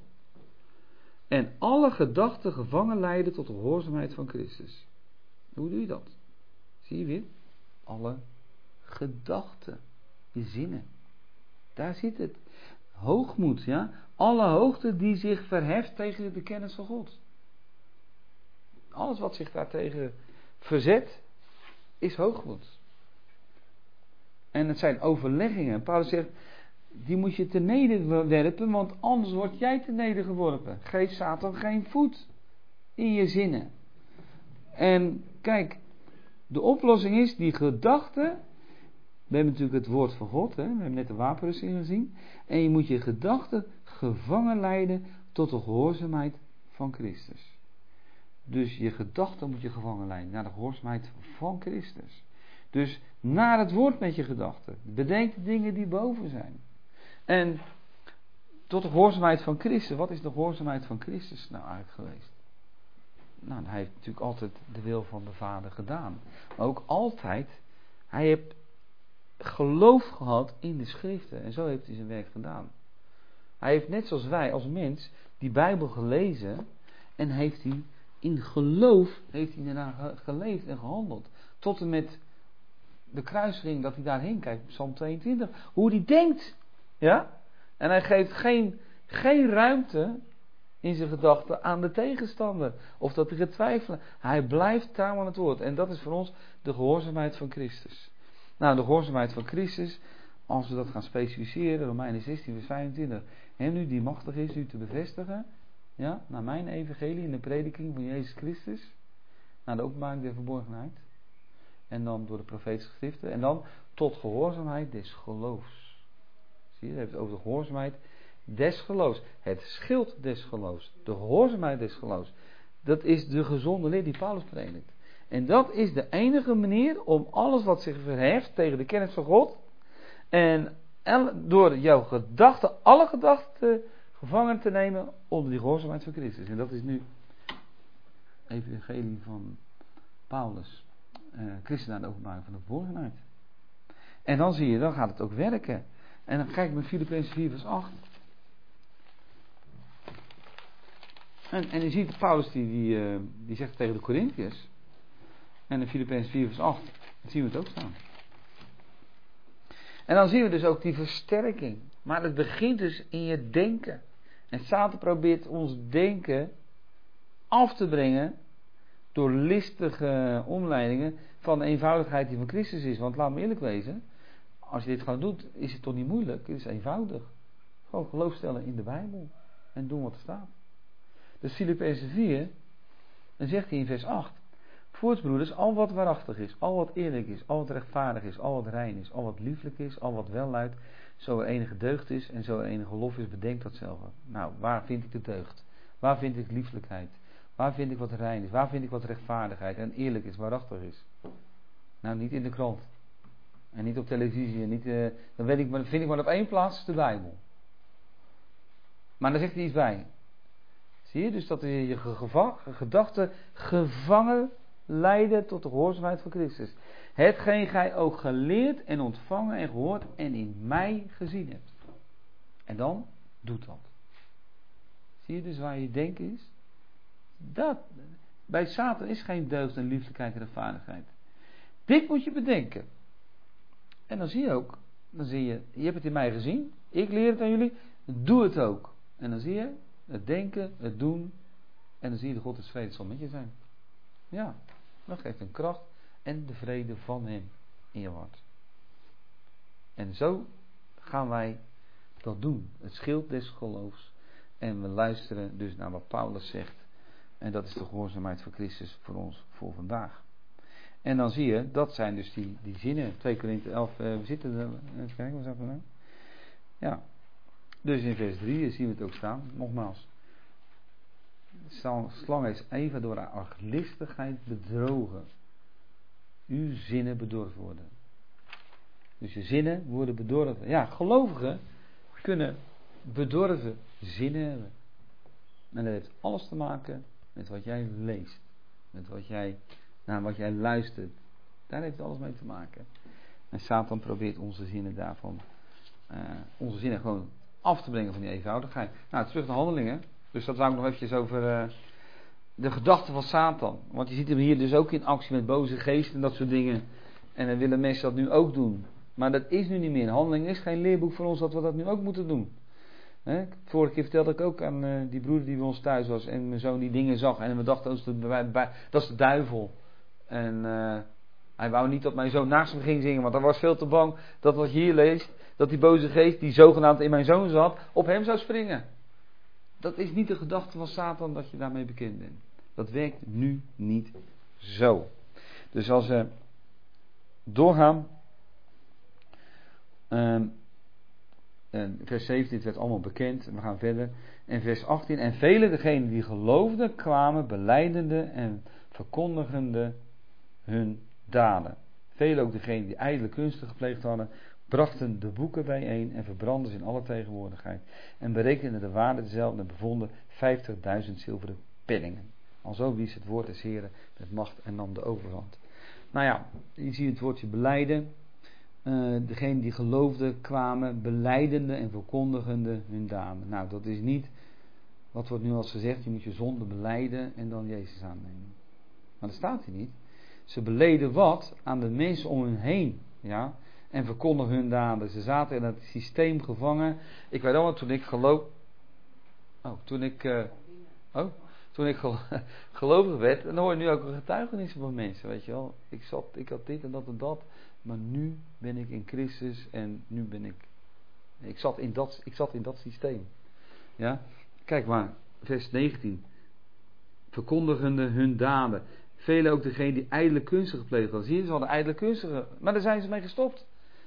A: En alle gedachten gevangen leiden tot de gehoorzaamheid van Christus. Hoe doe je dat? Zie je weer? Alle gedachten. Je zinnen. Daar zit het. Hoogmoed, ja. Alle hoogte die zich verheft tegen de kennis van God. Alles wat zich daartegen verzet, is hoogmoed. En het zijn overleggingen. Paulus zegt, die moet je te nederwerpen, want anders word jij te nedergeworpen. Geef Satan geen voet in je zinnen. En kijk, de oplossing is die gedachte. We hebben natuurlijk het woord van God, hè? We hebben net de wapenrusting gezien. En je moet je gedachten gevangen leiden tot de gehoorzaamheid van Christus. Dus je gedachten moet je gevangen leiden naar de gehoorzaamheid van Christus. Dus naar het woord met je gedachten. Bedenk de dingen die boven zijn. En tot de gehoorzaamheid van Christus. Wat is de gehoorzaamheid van Christus nou eigenlijk geweest? Nou, hij heeft natuurlijk altijd de wil van de Vader gedaan. Maar ook altijd, hij heeft geloof gehad in de schriften. En zo heeft hij zijn werk gedaan. Hij heeft net zoals wij als mens die Bijbel gelezen. En heeft hij in geloof heeft hij daarna geleefd en gehandeld. Tot en met de kruisring dat hij daarheen kijkt. Psalm tweeëntwintig. Hoe hij denkt. Ja? En hij geeft geen, geen ruimte in zijn gedachten aan de tegenstander. Of dat hij gaat twijfelen. Hij blijft trouw aan het woord. En dat is voor ons de gehoorzaamheid van Christus. Nou, de gehoorzaamheid van Christus. Als we dat gaan specificeren. Romeinen zestien vers vijfentwintig. En nu die machtig is u te bevestigen. Ja, naar mijn evangelie in de prediking van Jezus Christus. Naar de openbaring der verborgenheid. En dan door de profetische geschriften. En dan tot gehoorzaamheid des geloofs. Zie je, hij heeft het over de gehoorzaamheid des geloofs. Het schild des geloofs. De gehoorzaamheid des geloofs. Dat is de gezonde leer die Paulus predikt. En dat is de enige manier om alles wat zich verheft tegen de kennis van God. En door jouw gedachten, alle gedachten gevangen te nemen onder die gehoorzaamheid van Christus. En dat is nu evangelie van Paulus. Uh, Christus aan de openbaring van de verborgenheid. En dan zie je, dan gaat het ook werken. En dan kijk ik met Filippenzen vier vers acht. En, en je ziet Paulus die, die, uh, die zegt tegen de Corinthiërs. En in Filippenzen vier vers acht zien we het ook staan. En dan zien we dus ook die versterking. Maar het begint dus in je denken. En Satan probeert ons denken af te brengen door listige omleidingen van de eenvoudigheid die van Christus is. Want laat me eerlijk wezen, als je dit gewoon doet, is het toch niet moeilijk. Het is eenvoudig. Gewoon geloof stellen in de Bijbel en doen wat er staat. Dus Filippenzen vier, dan zegt hij in vers acht. Voorts broeders, al wat waarachtig is, al wat eerlijk is, al wat rechtvaardig is, al wat rein is, al wat lieflijk is, al wat welluidt, zo er enige deugd is en zo er enige lof is, bedenk dat zelf. Nou, waar vind ik de deugd? Waar vind ik lieflijkheid? Waar vind ik wat rein is? Waar vind ik wat rechtvaardigheid en eerlijk is, waarachtig is? Nou, niet in de krant. En niet op televisie. En niet, uh, dan weet ik, vind ik maar op één plaats de Bijbel. Maar dan zegt hij iets bij. Zie je? Dus dat je je geva- gedachten gevangen leiden tot de gehoorzaamheid van Christus. Hetgeen gij ook geleerd en ontvangen en gehoord en in mij gezien hebt. En dan doet dat. Zie je dus waar je denken is? Dat, bij Satan is geen deugd en lieflijkheid en rechtvaardigheid. Dit moet je bedenken. En dan zie je ook, dan zie je, je hebt het in mij gezien, ik leer het aan jullie, doe het ook. En dan zie je, het denken, het doen, en dan zie je de God des vredes zal met je zijn. Ja, dat geeft een kracht en de vrede van hem in je hart. En zo gaan wij dat doen. Het schild des geloofs. En we luisteren dus naar wat Paulus zegt. En dat is de gehoorzaamheid van Christus voor ons voor vandaag. En dan zie je, dat zijn dus die, die zinnen. twee Korinthe elf, uh, we zitten er, even kijken, wat staat er nou? Ja, dus in vers drie zien we het ook staan, nogmaals. De slang is even door haar arglistigheid bedrogen. Uw zinnen bedorven worden. Dus je zinnen worden bedorven. Ja, gelovigen kunnen bedorven zinnen hebben. En dat heeft alles te maken met wat jij leest. Met wat jij, naar wat jij luistert. Daar heeft het alles mee te maken. En Satan probeert onze zinnen daarvan, uh, onze zinnen gewoon af te brengen van die eenvoudigheid. Nou, terug naar Handelingen. Dus dat wou ik nog eventjes over uh, de gedachten van Satan. Want je ziet hem hier dus ook in actie met boze geesten en dat soort dingen. En dan willen mensen dat nu ook doen. Maar dat is nu niet meer. Handelingen is geen leerboek voor ons dat we dat nu ook moeten doen. He? Vorige keer vertelde ik ook aan uh, die broeder die bij ons thuis was. En mijn zoon die dingen zag. En we dachten, dat is de, dat is de duivel. En uh, hij wou niet dat mijn zoon naast hem ging zingen. Want hij was veel te bang dat wat je hier leest. Dat die boze geest die zogenaamd in mijn zoon zat. Op hem zou springen. Dat is niet de gedachte van Satan dat je daarmee bekend bent. Dat werkt nu niet zo. Dus als we doorgaan. Um, En vers zeventien, het werd allemaal bekend. We gaan verder. En vers achttien. En velen degenen die geloofden kwamen belijdende en verkondigende hun daden. Velen ook degenen die ijdele kunsten gepleegd hadden, brachten de boeken bijeen en verbrandden ze in alle tegenwoordigheid. En berekenden de waarde dezelfde en bevonden vijftigduizend zilveren penningen. Alzo wies het woord des Heren met macht en nam de overhand. Nou ja, je ziet het woordje belijden. Uh, degenen die geloofden kwamen belijdende en verkondigende hun daden. Nou, dat is niet wat wordt nu als gezegd, je moet je zonde belijden en dan Jezus aannemen. Maar dat staat hier niet. Ze beleden wat aan de mensen om hun heen, ja, en verkondigen hun daden. Ze zaten in het systeem gevangen. Ik weet al, toen ik geloof, oh, toen ik, uh, oh, toen ik gelo- gelovig werd, dan hoor je nu ook een getuigenissen van mensen, weet je wel. Ik zat, ik had dit en dat en dat. Maar nu ben ik in Christus en nu ben ik. Ik zat in dat, ik zat in dat systeem. Ja? Kijk maar, vers negentien. Verkondigende hun daden. Velen ook degenen die ijdele kunsten gepleegd hadden. Zie je, ze hadden ijdele kunsten. Maar daar zijn ze mee gestopt.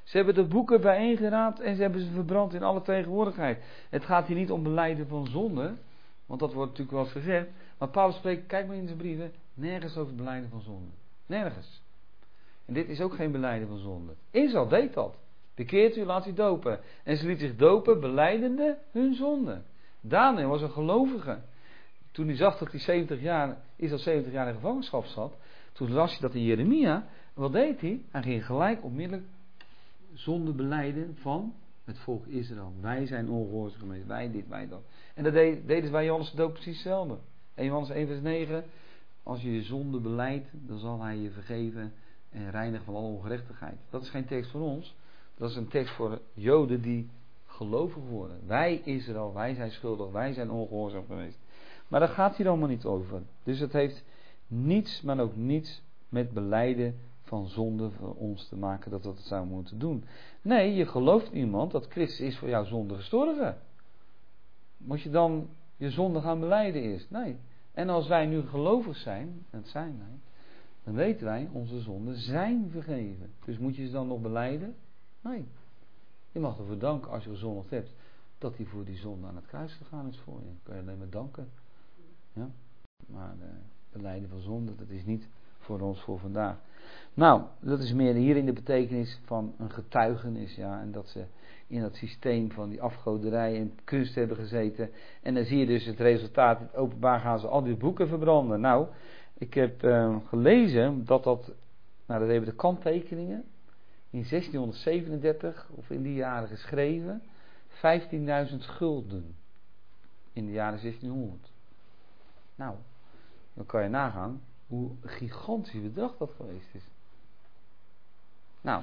A: Ze hebben de boeken bijeengeraapt en ze hebben ze verbrand in alle tegenwoordigheid. Het gaat hier niet om belijden van zonde, want dat wordt natuurlijk wel eens gezegd. Maar Paulus spreekt, kijk maar in zijn brieven, nergens over belijden van zonde. Nergens. En dit is ook geen belijden van zonde. Israël deed dat. Bekeert u, laat u dopen. En ze liet zich dopen, belijdende hun zonde. Daniel was een gelovige. Toen hij zag dat hij zeventig jaar, Israël zeventig jaar in gevangenschap zat, toen las hij dat in Jeremia. Wat deed hij? Hij ging gelijk onmiddellijk zonde belijden van het volk Israël. Wij zijn ongehoorzaam geweest, wij dit, wij dat. En dat deed, deden ze bij Johannes de Doop precies hetzelfde. Johannes één vers negen, als je je zonde belijdt, dan zal hij je vergeven en reinigen van alle ongerechtigheid. Dat is geen tekst voor ons, dat is een tekst voor Joden die gelovig worden. Wij Israël, wij zijn schuldig, wij zijn ongehoorzaam geweest. Maar daar gaat hier allemaal niet over. Dus het heeft niets, maar ook niets met belijden van zonde voor ons te maken dat we dat zouden moeten doen. Nee, je gelooft iemand dat Christus is voor jouw zonde gestorven. Moet je dan je zonde gaan belijden eerst? Nee. En als wij nu gelovig zijn, dat zijn wij, dan weten wij, onze zonden zijn vergeven. Dus moet je ze dan nog belijden? Nee. Je mag ervoor danken als je gezondigd hebt, dat hij voor die zonde aan het kruis gegaan is voor je. Dan kan je alleen maar danken. Ja? Maar uh, belijden van zonde, dat is niet voor ons voor vandaag. Nou, dat is meer hier in de betekenis van een getuigenis, ja, en dat ze in dat systeem van die afgoderij en kunst hebben gezeten. En dan zie je dus het resultaat, het openbaar gaan ze al die boeken verbranden. Nou, ik heb uh, gelezen dat dat, nou dat hebben de kanttekeningen, in zestienhonderdzevenendertig, of in die jaren geschreven, vijftienduizend gulden. In de jaren zestienhonderd. Nou, dan kan je nagaan hoe gigantisch bedrag dat geweest is. Nou,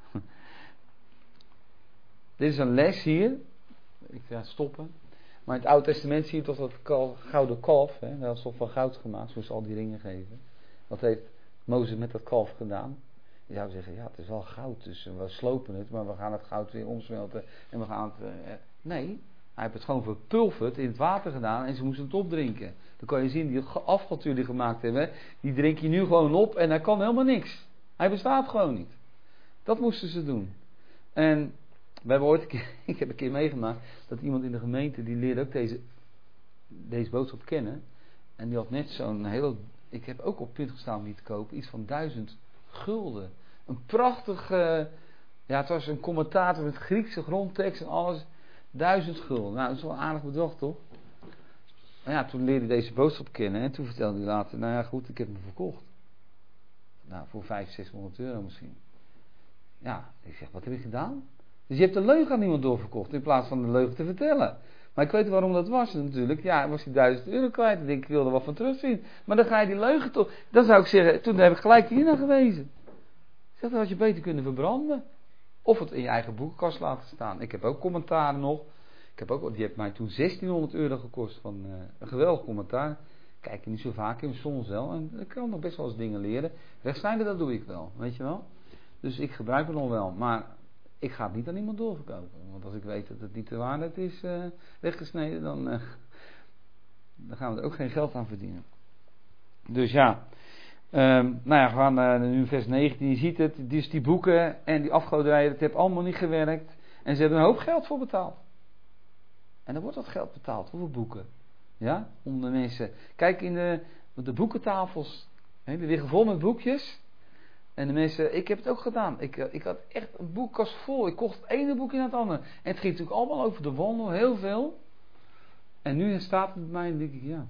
A: dit is een les hier. Ik ga stoppen. Maar in het Oude Testament zie je toch dat kalf, gouden kalf. Hè, dat is toch van goud gemaakt, zoals ze al die ringen geven. Wat heeft Mozes met dat kalf gedaan? Je zou zeggen, ja, het is wel goud, dus we slopen het, maar we gaan het goud weer omsmelten en we gaan het... Uh, nee, hij heeft het gewoon verpulverd, in het water gedaan en ze moesten het opdrinken. Dan kan je zien, die afvaltuur die gemaakt hebben, die drink je nu gewoon op en hij kan helemaal niks. Hij bestaat gewoon niet. Dat moesten ze doen. En we hebben ooit een keer, ik heb een keer meegemaakt, dat iemand in de gemeente, die leerde ook deze, deze boodschap kennen. En die had net zo'n hele, ik heb ook op punt gestaan om die te kopen, iets van duizend gulden. Een prachtig, uh, ja het was een commentator met Griekse grondtekst en alles, duizend gulden. Nou dat is wel een aardig bedrag toch? Maar ja, toen leerde hij deze boodschap kennen en toen vertelde hij later, nou ja goed, ik heb hem verkocht. Nou, voor vijfhonderd, zeshonderd euro misschien. Ja, ik zeg, wat heb je gedaan? Dus je hebt de leugen aan iemand doorverkocht in plaats van de leugen te vertellen. Maar ik weet waarom dat was natuurlijk. Ja, was hij duizend euro kwijt. Ik denk, ik wil er wat van terugzien. Maar dan ga je die leugen toch... Dan zou ik zeggen, toen heb ik gelijk hier naar gewezen. Ik zeg, dat had je beter kunnen verbranden. Of het in je eigen boekenkast laten staan. Ik heb ook commentaren nog. Ik heb ook, die heeft mij toen zestienhonderd euro gekost. Van uh, een geweldig commentaar. Kijk je niet zo vaak in, soms wel. En ik kan nog best wel eens dingen leren. Rechtsnijden, dat doe ik wel. Weet je wel. Dus ik gebruik het nog wel. Maar ik ga het niet aan iemand doorverkopen. Want als ik weet dat het niet de waarheid is uh, weggesneden, dan, uh, dan gaan we er ook geen geld aan verdienen. Dus ja. Um, nou ja, we gaan uh, nu vers negentien. Je ziet het. Dus die boeken en die afgoderijen, dat heeft allemaal niet gewerkt. En ze hebben een hoop geld voor betaald. En er wordt dat geld betaald. Hoeveel boeken? Ja, om de mensen. Kijk in de, de boekentafels. Hè, die liggen vol met boekjes. En de mensen, ik heb het ook gedaan. Ik, ik had echt een boekkast vol. Ik kocht het ene boekje naar het andere. En het ging natuurlijk allemaal over de wandel, heel veel. En nu staat het bij mij en denk ik, ja.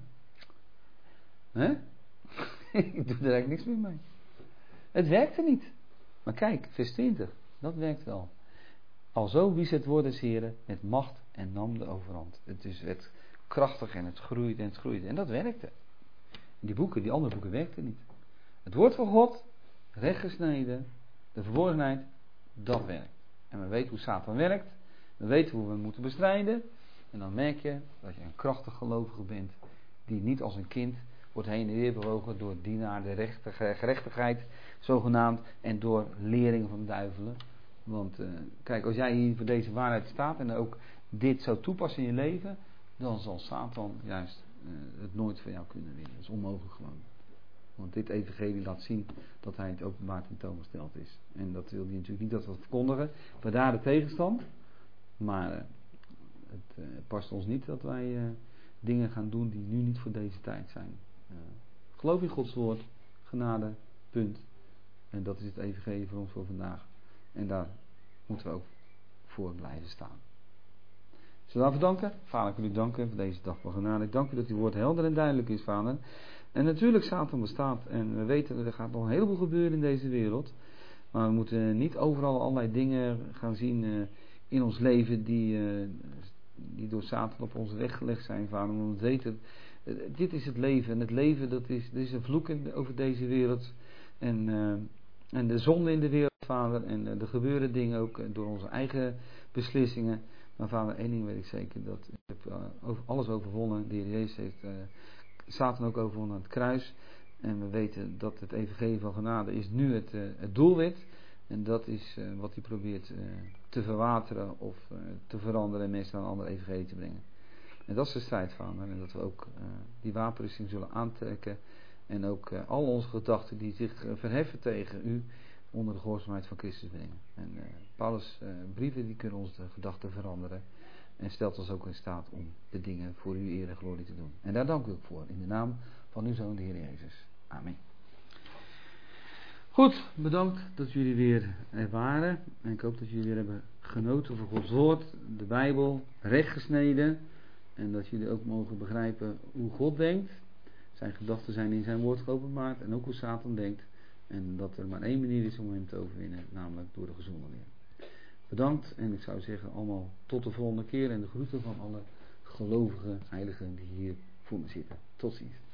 A: Hè? Ik doe er eigenlijk niks meer mee. Het werkte niet. Maar kijk, vers twintig. Dat werkt wel. Alzo wies het woord des Heren met macht en nam de overhand. Het is het krachtig en het groeit en het groeit. En dat werkte. Die boeken, die andere boeken werkten niet. Het woord van God, rechtgesneden, de verborgenheid, dat werkt. En we weten hoe Satan werkt. We weten hoe we hem moeten bestrijden. En dan merk je dat je een krachtig gelovige bent. Die niet als een kind wordt heen en weer bewogen door dienaar de rechte, gerechtigheid, zogenaamd. En door leringen van duivelen. Want uh, kijk, als jij hier voor deze waarheid staat en ook dit zou toepassen in je leven, dan zal Satan juist uh, het nooit van jou kunnen winnen. Dat is onmogelijk gewoon. Want dit evangelie laat zien dat hij het openbaar tentoongesteld is. En dat wil hij natuurlijk niet dat we verkondigen. Vandaar de tegenstand. Maar uh, het uh, past ons niet dat wij uh, dingen gaan doen die nu niet voor deze tijd zijn. Uh, geloof in Gods woord, genade, punt. En dat is het evangelie voor ons voor vandaag. En daar moeten we ook voor blijven staan. Zullen we daarvoor danken? Vader, ik wil u danken voor deze dag van genade. Ik dank u dat uw woord helder en duidelijk is, Vader. En natuurlijk Satan bestaat. En we weten dat er gaat nog een heleboel gebeuren in deze wereld. Maar we moeten niet overal allerlei dingen gaan zien uh, in ons leven die, uh, die door Satan op ons weggelegd zijn, Vader. Want we weten, uh, dit is het leven. En het leven, dat is, dat is een vloek in, over deze wereld. En, uh, en de zonde in de wereld, Vader. En uh, er gebeuren dingen ook uh, door onze eigen beslissingen. Maar Vader, één ding weet ik zeker. Dat ik heb uh, over, alles overwonnen. De Heer Jezus heeft uh, Satan ook overwonnen aan het kruis. En we weten dat het evangelie van genade is nu het, uh, het doelwit. En dat is uh, wat hij probeert uh, te verwateren of uh, te veranderen en mensen naar een ander evangelie te brengen. En dat is de strijd, Vader. En dat we ook uh, die wapenrusting zullen aantrekken. En ook uh, al onze gedachten die zich uh, verheffen tegen u onder de gehoorzaamheid van Christus brengen. En uh, Paulus' uh, brieven die kunnen ons de gedachten veranderen. En stelt ons ook in staat om de dingen voor uw eer en glorie te doen. En daar dank ik u ook voor. In de naam van uw Zoon, de Heer Jezus. Amen. Goed, bedankt dat jullie weer er waren. En ik hoop dat jullie weer hebben genoten van Gods woord, de Bijbel, rechtgesneden. En dat jullie ook mogen begrijpen hoe God denkt. Zijn gedachten zijn in zijn woord geopenbaard. En ook hoe Satan denkt. En dat er maar één manier is om hem te overwinnen. Namelijk door de gezonde leer. Bedankt. En ik zou zeggen allemaal tot de volgende keer. En de groeten van alle gelovige heiligen die hier voor me zitten. Tot ziens.